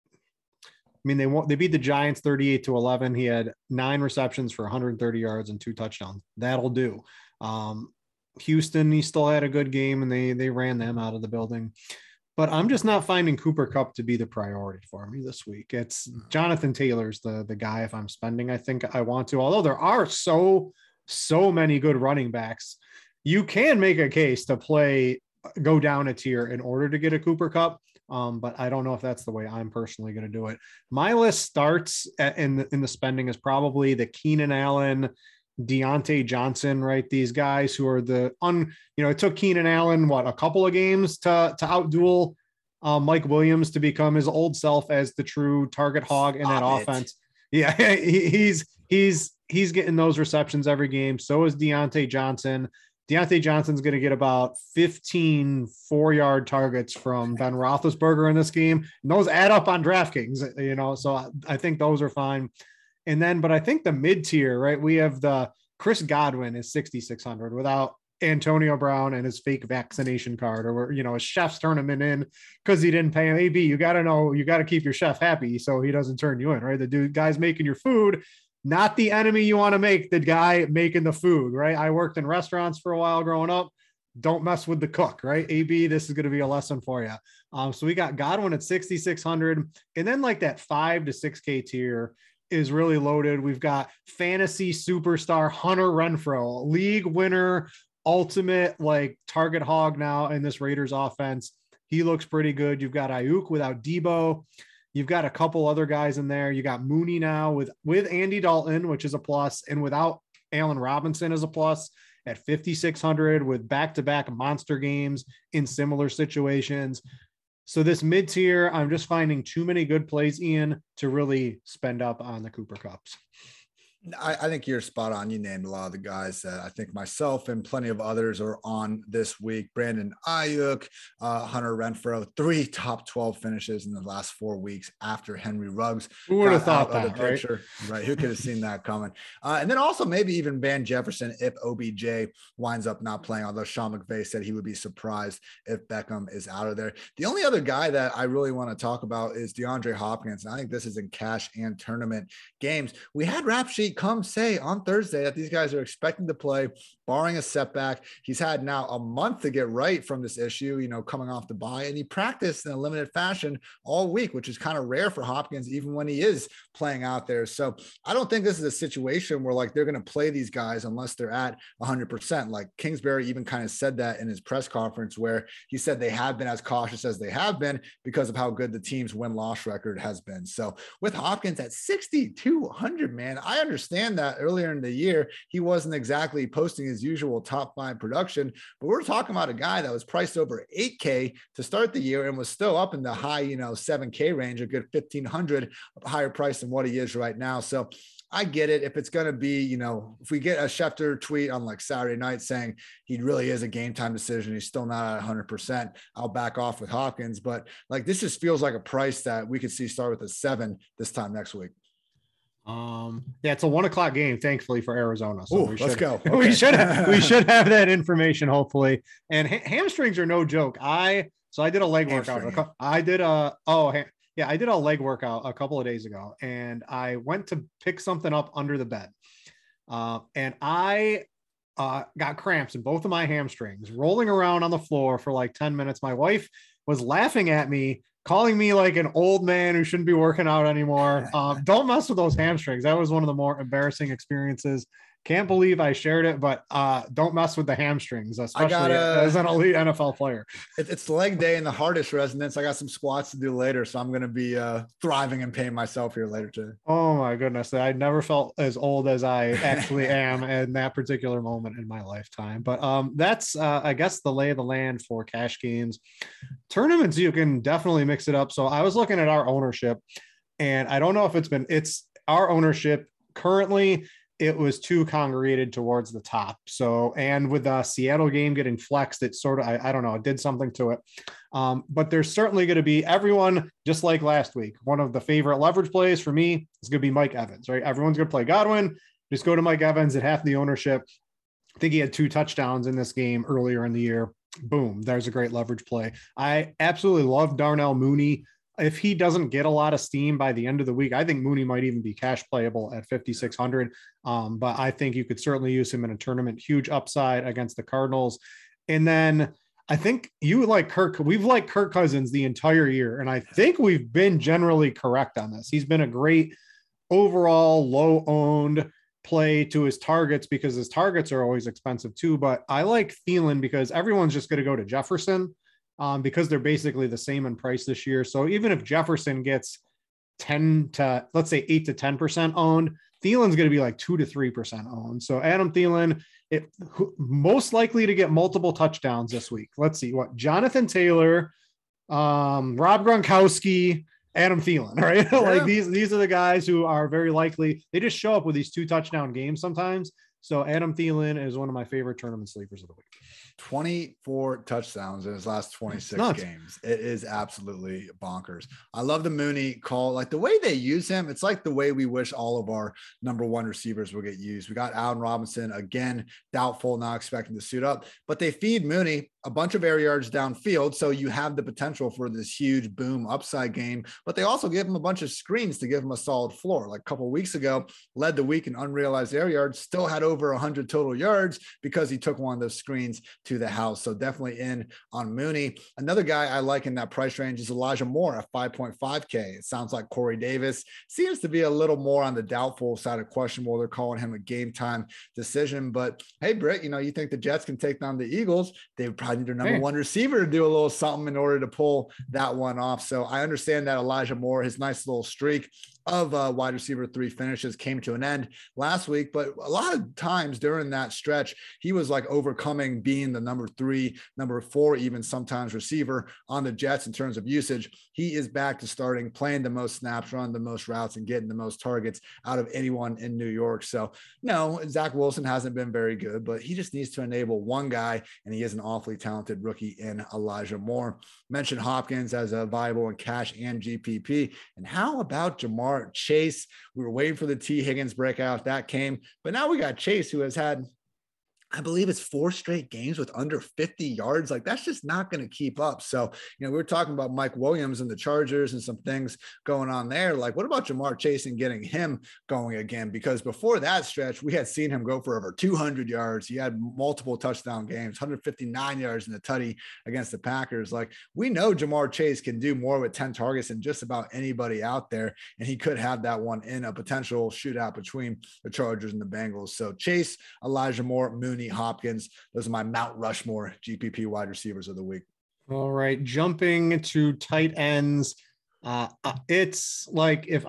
I mean, they beat the Giants 38-11. He had 9 receptions for 130 yards and 2 touchdowns. That'll do. Houston, he still had a good game, and they ran them out of the building. But I'm just not finding Cooper Kupp to be the priority for me this week. It's Jonathan Taylor's the guy. If I'm spending, I think I want to. Although there are so many good running backs, you can make a case to go down a tier in order to get a Cooper Kupp. But I don't know if that's the way I'm personally going to do it. My list starts in the spending is probably the Keenan Allen, Deontay Johnson, right? These guys who are it took Keenan Allen, a couple of games to outduel Mike Williams to become his old self as the true target hog in that offense. Yeah. He's getting those receptions every game. So is Deontay Johnson. Deontay Johnson's going to get about 15 4-yard targets from Ben Roethlisberger in this game. And those add up on DraftKings, so I think those are fine. And then, but I think the mid tier, right? We have the Chris Godwin is 6,600 without Antonio Brown and his fake vaccination card, or, his chef's turning him in because he didn't pay him. AB, you got to keep your chef happy so he doesn't turn you in, right? The guy's making your food. Not the enemy you want to make, the guy making the food, right? I worked in restaurants for a while growing up. Don't mess with the cook, right? AB, this is going to be a lesson for you. So we got Godwin at 6,600. And then that 5 to 6K tier is really loaded. We've got fantasy superstar Hunter Renfrow, league winner, ultimate target hog now in this Raiders offense. He looks pretty good. You've got Ayuk without Debo. You've got a couple other guys in there. You got Mooney now with Andy Dalton, which is a plus, and without Allen Robinson as a plus at 5,600 with back-to-back monster games in similar situations. So this mid-tier, I'm just finding too many good plays, Ian, to really spend up on the Cooper Kupps. I think you're spot on. You named a lot of the guys that I think myself and plenty of others are on this week. Brandon Ayuk, Hunter Renfrow, 3 top 12 finishes in the last 4 weeks after Henry Ruggs. Who would have thought that, right? Right. Who could have seen that coming? And then also maybe even Van Jefferson if OBJ winds up not playing, although Sean McVay said he would be surprised if Beckham is out of there. The only other guy that I really want to talk about is DeAndre Hopkins. And I think this is in cash and tournament games. We had Rap Sheet come say on Thursday that these guys are expecting to play, barring a setback. He's had now a month to get right from this issue, coming off the bye, and he practiced in a limited fashion all week, which is kind of rare for Hopkins, even when he is playing out there. So I don't think this is a situation where like they're going to play these guys unless they're at 100%. Like Kingsbury even kind of said that in his press conference, where he said they have been as cautious as they have been because of how good the team's win-loss record has been. So with Hopkins at 6,200, man, I understand that earlier in the year, he wasn't exactly posting his usual top 5 production, but we're talking about a guy that was priced over 8K to start the year and was still up in the high, 7K range, a good 1,500 higher price than what he is right now. So I get it. If it's going to be, if we get a Schefter tweet on like Saturday night saying he really is a game time decision, he's still not at 100%, I'll back off with Hopkins. But like, this just feels like a price that we could see start with a 7 this time next week. Yeah, it's a 1:00 game, thankfully for Arizona. So let's go. Okay. We should have that information, hopefully. And hamstrings are no joke. I did a leg workout. I did a leg workout a couple of days ago, and I went to pick something up under the bed. And I got cramps in both of my hamstrings, rolling around on the floor for like 10 minutes. My wife was laughing at me, calling me like an old man who shouldn't be working out anymore. Don't mess with those hamstrings. That was one of the more embarrassing experiences. Can't believe I shared it, but don't mess with the hamstrings, especially as an elite NFL player. It's leg day in the hardest resonance. I got some squats to do later, so I'm going to be thriving in pain myself here later today. Oh my goodness. I never felt as old as I actually am in that particular moment in my lifetime. But that's, I guess, the lay of the land for cash games. Tournaments, you can definitely mix it up. So I was looking at our ownership, and I don't know if it's our ownership currently. It was too congregated towards the top. So, and with the Seattle game getting flexed, it sort of, I don't know, it did something to it. But there's certainly going to be everyone, just like last week. One of the favorite leverage plays for me is going to be Mike Evans, right? Everyone's going to play Godwin. Just go to Mike Evans at half the ownership. I think he had 2 touchdowns in this game earlier in the year. Boom. There's a great leverage play. I absolutely love Darnell Mooney. If he doesn't get a lot of steam by the end of the week, I think Mooney might even be cash playable at 5,600. But I think you could certainly use him in a tournament. Huge upside against the Cardinals. And then I think you like Kirk. We've liked Kirk Cousins the entire year, and I think we've been generally correct on this. He's been a great overall low owned play to his targets because his targets are always expensive too. But I like Thielen because everyone's just going to go to Jefferson. Because they're basically the same in price this year. So even if Jefferson gets 10 to, let's say 8 to 10% owned, Thielen's going to be like 2 to 3% owned. So Adam Thielen, most likely to get multiple touchdowns this week. Let's see what Jonathan Taylor, Rob Gronkowski, Adam Thielen, right? Yeah. Like these are the guys who are very likely. They just show up with these 2 touchdown games sometimes. So Adam Thielen is one of my favorite tournament sleepers of the week. 24 touchdowns in his last 26 games. It is absolutely bonkers. I love the Mooney call. Like the way they use him, it's like the way we wish all of our number 1 receivers will get used. We got Allen Robinson, again, doubtful, not expecting to suit up, but they feed Mooney a bunch of air yards downfield. So you have the potential for this huge boom upside game, but they also give him a bunch of screens to give him a solid floor. Like a couple of weeks ago, led the week in unrealized air yards, still had over 100 total yards because he took one of those screens to the house. So definitely in on Mooney. Another guy I like in that price range is Elijah Moore at 5.5K. It sounds like Corey Davis seems to be a little more on the doubtful side of questionable. They're calling him a game time decision, but hey, Britt, you think the Jets can take down the Eagles? They would probably need their number 1 receiver to do a little something in order to pull that one off. So I understand that Elijah Moore, his nice little streak of wide receiver 3 finishes came to an end last week. But a lot of times during that stretch, he was like overcoming being the number 3, number 4, even sometimes receiver on the Jets in terms of usage. He is back to starting, playing the most snaps, running the most routes, and getting the most targets out of anyone in New York. So no, Zach Wilson hasn't been very good, but he just needs to enable one guy, and he is an awfully talented rookie in Elijah Moore. Mentioned Hopkins as a viable in cash and GPP. And how about Ja'Marr Chase? We were waiting for the T. Higgins breakout. That came, but now we got Chase, who has had, I believe it's 4 straight games with under 50 yards. Like, that's just not going to keep up. So, we were talking about Mike Williams and the Chargers and some things going on there. Like, what about Ja'Marr Chase and getting him going again? Because before that stretch, we had seen him go for over 200 yards. He had multiple touchdown games, 159 yards in the tutty against the Packers. Like, we know Ja'Marr Chase can do more with 10 targets than just about anybody out there. And he could have that one in a potential shootout between the Chargers and the Bengals. So Chase, Elijah Moore, Mooney, Hopkins, those are my Mount Rushmore GPP wide receivers of the week. All right, jumping to tight ends. It's like, if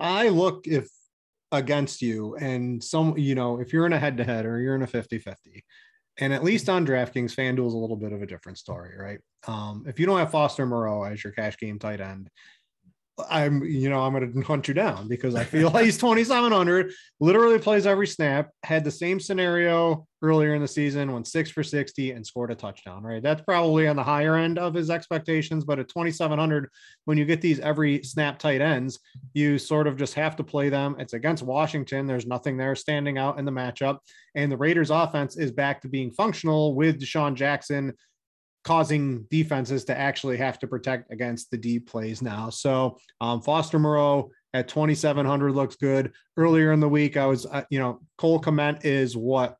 against you and if you're in a head-to-head or you're in a 50-50, and at least on DraftKings, FanDuel is a little bit of a different story, right? If you don't have Foster Moreau as your cash game tight end, I'm going to hunt you down, because I feel like he's 2,700, literally plays every snap, had the same scenario earlier in the season, went 6 for 60 and scored a touchdown, right? That's probably on the higher end of his expectations, but at 2,700, when you get these every snap tight ends, you sort of just have to play them. It's against Washington. There's nothing there standing out in the matchup. And the Raiders offense is back to being functional with Deshaun Jackson, causing defenses to actually have to protect against the deep plays now. So Foster Moreau at 2,700 looks good. Earlier in the week, I was, Cole Kmet is what,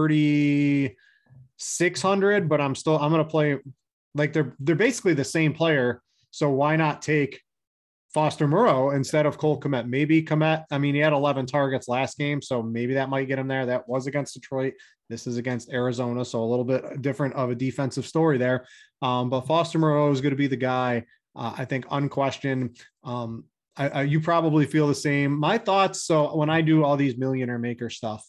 3,600, but I'm going to play like they're basically the same player. So why not take Foster Moreau instead of Cole Kmet? Maybe Kmet, he had 11 targets last game, so maybe that might get him there. That was against Detroit. This is against Arizona, so a little bit different of a defensive story there. But Foster Moreau is going to be the guy, I think, unquestioned. You probably feel the same. My thoughts, so when I do all these Millionaire Maker stuff,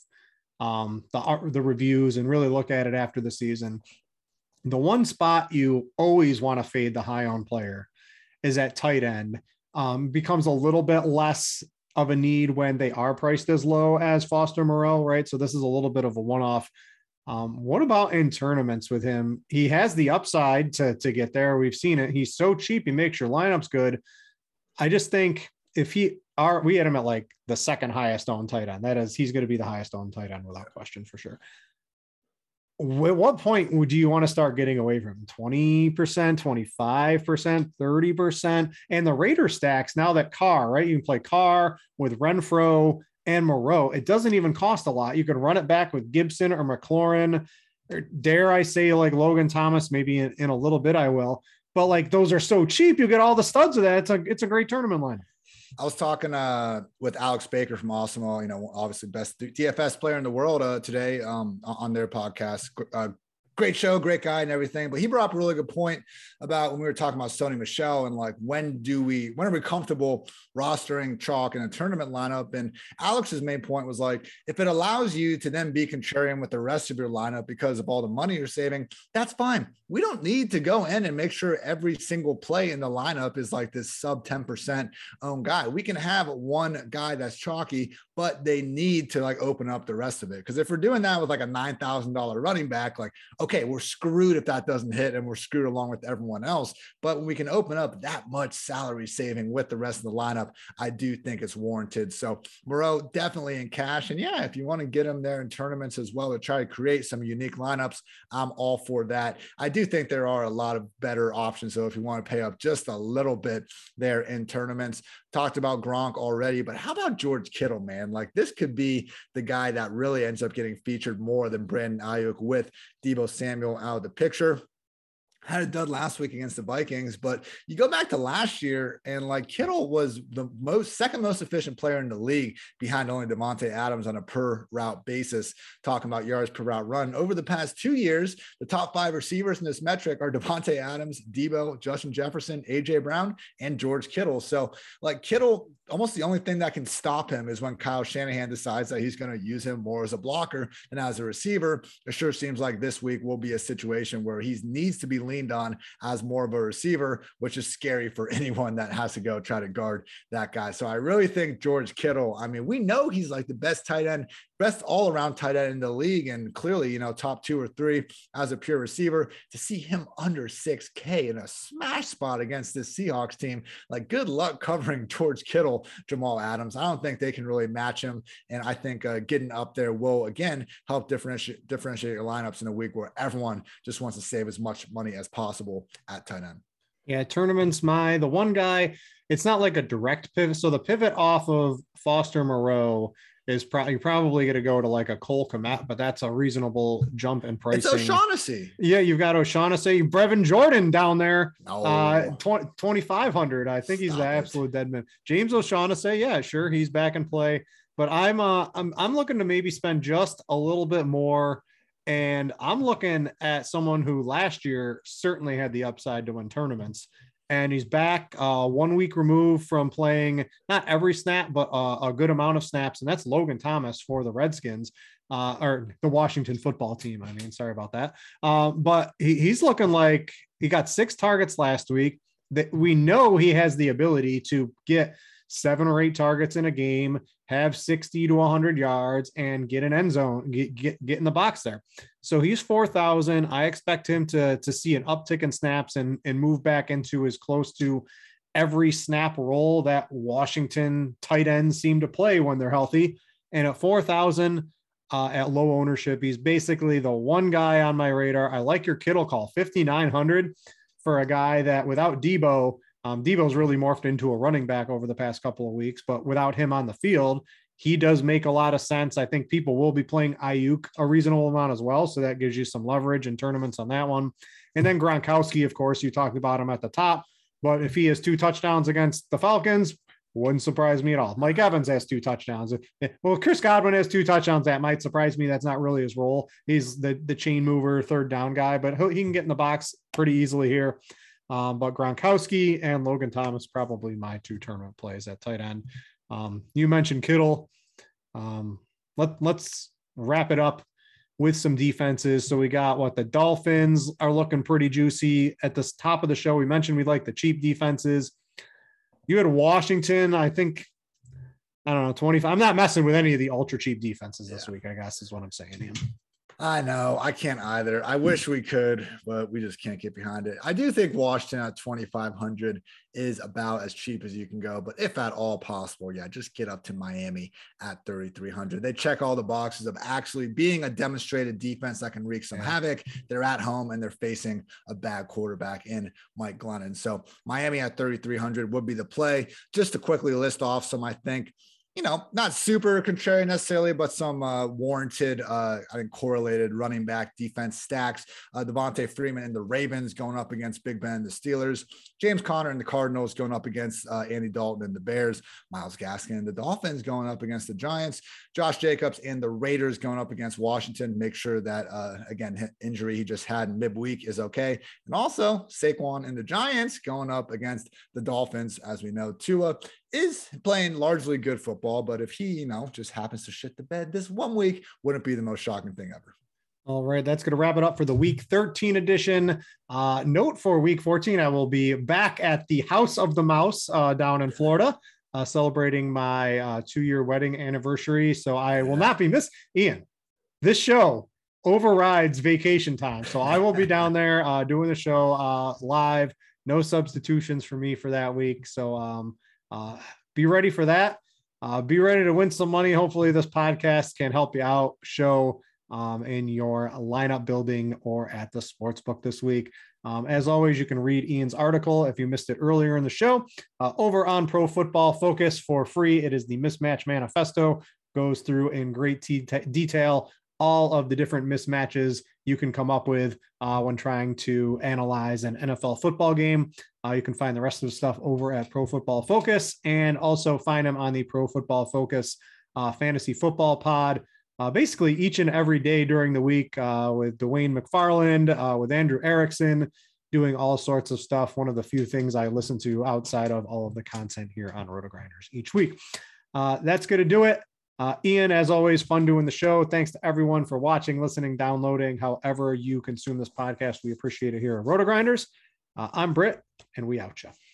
the reviews, and really look at it after the season, the one spot you always want to fade the high-owned player is at tight end. Becomes a little bit less of a need when they are priced as low as Foster Moreau, right? So this is a little bit of a one-off. What about in tournaments with him? He has the upside to get there. We've seen it. He's so cheap. He makes your lineups good. I just think we had him at like the second highest owned tight end. That is, he's going to be the highest owned tight end without question for sure. At what point would you want to start getting away from him? 20%, 25%, 30%? And the Raider stacks, now that Carr, right? You can play Carr with Renfro and Moreau. It doesn't even cost a lot. You can run it back with Gibson or McLaurin, or dare I say like Logan Thomas, maybe in a little bit I will. But like, those are so cheap. You get all the studs of that. It's a great tournament line. I was talking with Alex Baker from Awesemo, obviously best DFS player in the world today on their podcast. Great show, great guy and everything. But he brought up a really good point about when we were talking about Sony Michel and like, when are we comfortable rostering chalk in a tournament lineup? And Alex's main point was like, if it allows you to then be contrarian with the rest of your lineup because of all the money you're saving, that's fine. We don't need to go in and make sure every single play in the lineup is like this sub 10% owned guy. We can have one guy that's chalky, but they need to like open up the rest of it. Because if we're doing that with like a $9,000 running back, like, okay, we're screwed if that doesn't hit, and we're screwed along with everyone else. But when we can open up that much salary saving with the rest of the lineup, I do think it's warranted. So Moreau definitely in cash. And yeah, if you want to get him there in tournaments as well to try to create some unique lineups, I'm all for that. I do think there are a lot of better options, though, if you want to pay up just a little bit there in tournaments. Talked about Gronk already, but how about George Kittle, man? Like, this could be the guy that really ends up getting featured more than Brandon Ayuk with Deebo Samuel out of the picture. Had a dud last week against the Vikings, but you go back to last year and like Kittle was the second most efficient player in the league behind only Devontae Adams on a per route basis, talking about yards per route run. Over the past 2 years, the top 5 receivers in this metric are Devontae Adams, Deebo, Justin Jefferson, AJ Brown, and George Kittle. So like Kittle almost the only thing that can stop him is when Kyle Shanahan decides that he's going to use him more as a blocker than as a receiver. It sure seems like this week will be a situation where he needs to be leaned on as more of a receiver, which is scary for anyone that has to go try to guard that guy. So I really think George Kittle, I mean, we know he's like the best tight end, best all-around tight end in the league, and clearly, top 2 or 3 as a pure receiver. To see him under 6K in a smash spot against this Seahawks team, like, good luck covering George Kittle, Jamal Adams. I don't think they can really match him, and I think getting up there will again help differentiate your lineups in a week where everyone just wants to save as much money as possible at tight end. Yeah, tournaments, the one guy, it's not like a direct pivot. So the pivot off of Foster Moreau is probably going to go to like a Cole Kmet, but that's a reasonable jump in pricing. It's O'Shaughnessy. Yeah, you've got O'Shaughnessy, Brevin Jordan down there, no. 2,500. I think he's the absolute dead man. James O'Shaughnessy, yeah, sure, he's back in play, but I'm looking to maybe spend just a little bit more. And I'm looking at someone who last year certainly had the upside to win tournaments, and he's back 1 week removed from playing not every snap, but a good amount of snaps. And that's Logan Thomas for the Redskins, or the Washington football team. I mean, sorry about that. But he's looking like he got 6 targets last week. That we know he has the ability to get 7 or 8 targets in a game, have 60 to 100 yards, and get an end zone, get in the box there. So he's 4,000. I expect him to see an uptick in snaps and move back into as close to every snap role that Washington tight ends seem to play when they're healthy. And at 4,000 at low ownership, he's basically the one guy on my radar. I like your Kittle call, 5,900 for a guy that without Debo, Debo's really morphed into a running back over the past couple of weeks, but without him on the field, he does make a lot of sense. I think people will be playing Ayuk a reasonable amount as well, so that gives you some leverage in tournaments on that one. And then Gronkowski, of course, you talked about him at the top, but if he has 2 touchdowns against the Falcons, wouldn't surprise me at all. Mike Evans has 2 touchdowns. Well, Chris Godwin has 2 touchdowns. That might surprise me. That's not really his role. He's the chain mover, third down guy, but he can get in the box pretty easily here. But Gronkowski and Logan Thomas, probably my 2 tournament plays at tight end. You mentioned Kittle. Let's wrap it up with some defenses. So we got the Dolphins are looking pretty juicy at the top of the show. We mentioned we like the cheap defenses. You had Washington, I think, 25. I'm not messing with any of the ultra cheap defenses this week, I guess is what I'm saying, Ian. I know. I can't either. I wish we could, but we just can't get behind it. I do think Washington at 2,500 is about as cheap as you can go, but if at all possible, just get up to Miami at 3,300. They check all the boxes of actually being a demonstrated defense that can wreak some havoc. They're at home and they're facing a bad quarterback in Mike Glennon. So Miami at 3,300 would be the play. Just to quickly list off some, I think, not super contrarian necessarily, but some warranted, I think, correlated running back defense stacks. Devontae Freeman and the Ravens going up against Big Ben and the Steelers. James Conner and the Cardinals going up against Andy Dalton and the Bears. Myles Gaskin and the Dolphins going up against the Giants. Josh Jacobs and the Raiders going up against Washington. Make sure that, again, injury he just had midweek is okay. And also Saquon and the Giants going up against the Dolphins. As we know, Tua is playing largely good football, but if he, just happens to shit the bed this 1 week, wouldn't be the most shocking thing ever. All right, that's going to wrap it up for the Week 13 edition. Note for Week 14, I will be back at the House of the Mouse down in Florida, celebrating my 2-year wedding anniversary. So I will not be missing. Ian, this show overrides vacation time. So I will be down there doing the show live. No substitutions for me for that week. So be ready for that. Be ready to win some money. Hopefully this podcast can help you out, show in your lineup building or at the sportsbook this week. As always, you can read Ian's article if you missed it earlier in the show over on Pro Football Focus for free. It is the Mismatch Manifesto, goes through in great detail all of the different mismatches you can come up with when trying to analyze an NFL football game. You can find the rest of the stuff over at Pro Football Focus, and also find them on the Pro Football Focus Fantasy Football Pod. Basically each and every day during the week with Dwayne McFarland, with Andrew Erickson, doing all sorts of stuff. One of the few things I listen to outside of all of the content here on RotoGrinders each week. That's going to do it. Ian, as always, fun doing the show. Thanks to everyone for watching, listening, downloading, however you consume this podcast. We appreciate it here at RotoGrinders. I'm Britt, and we out ya.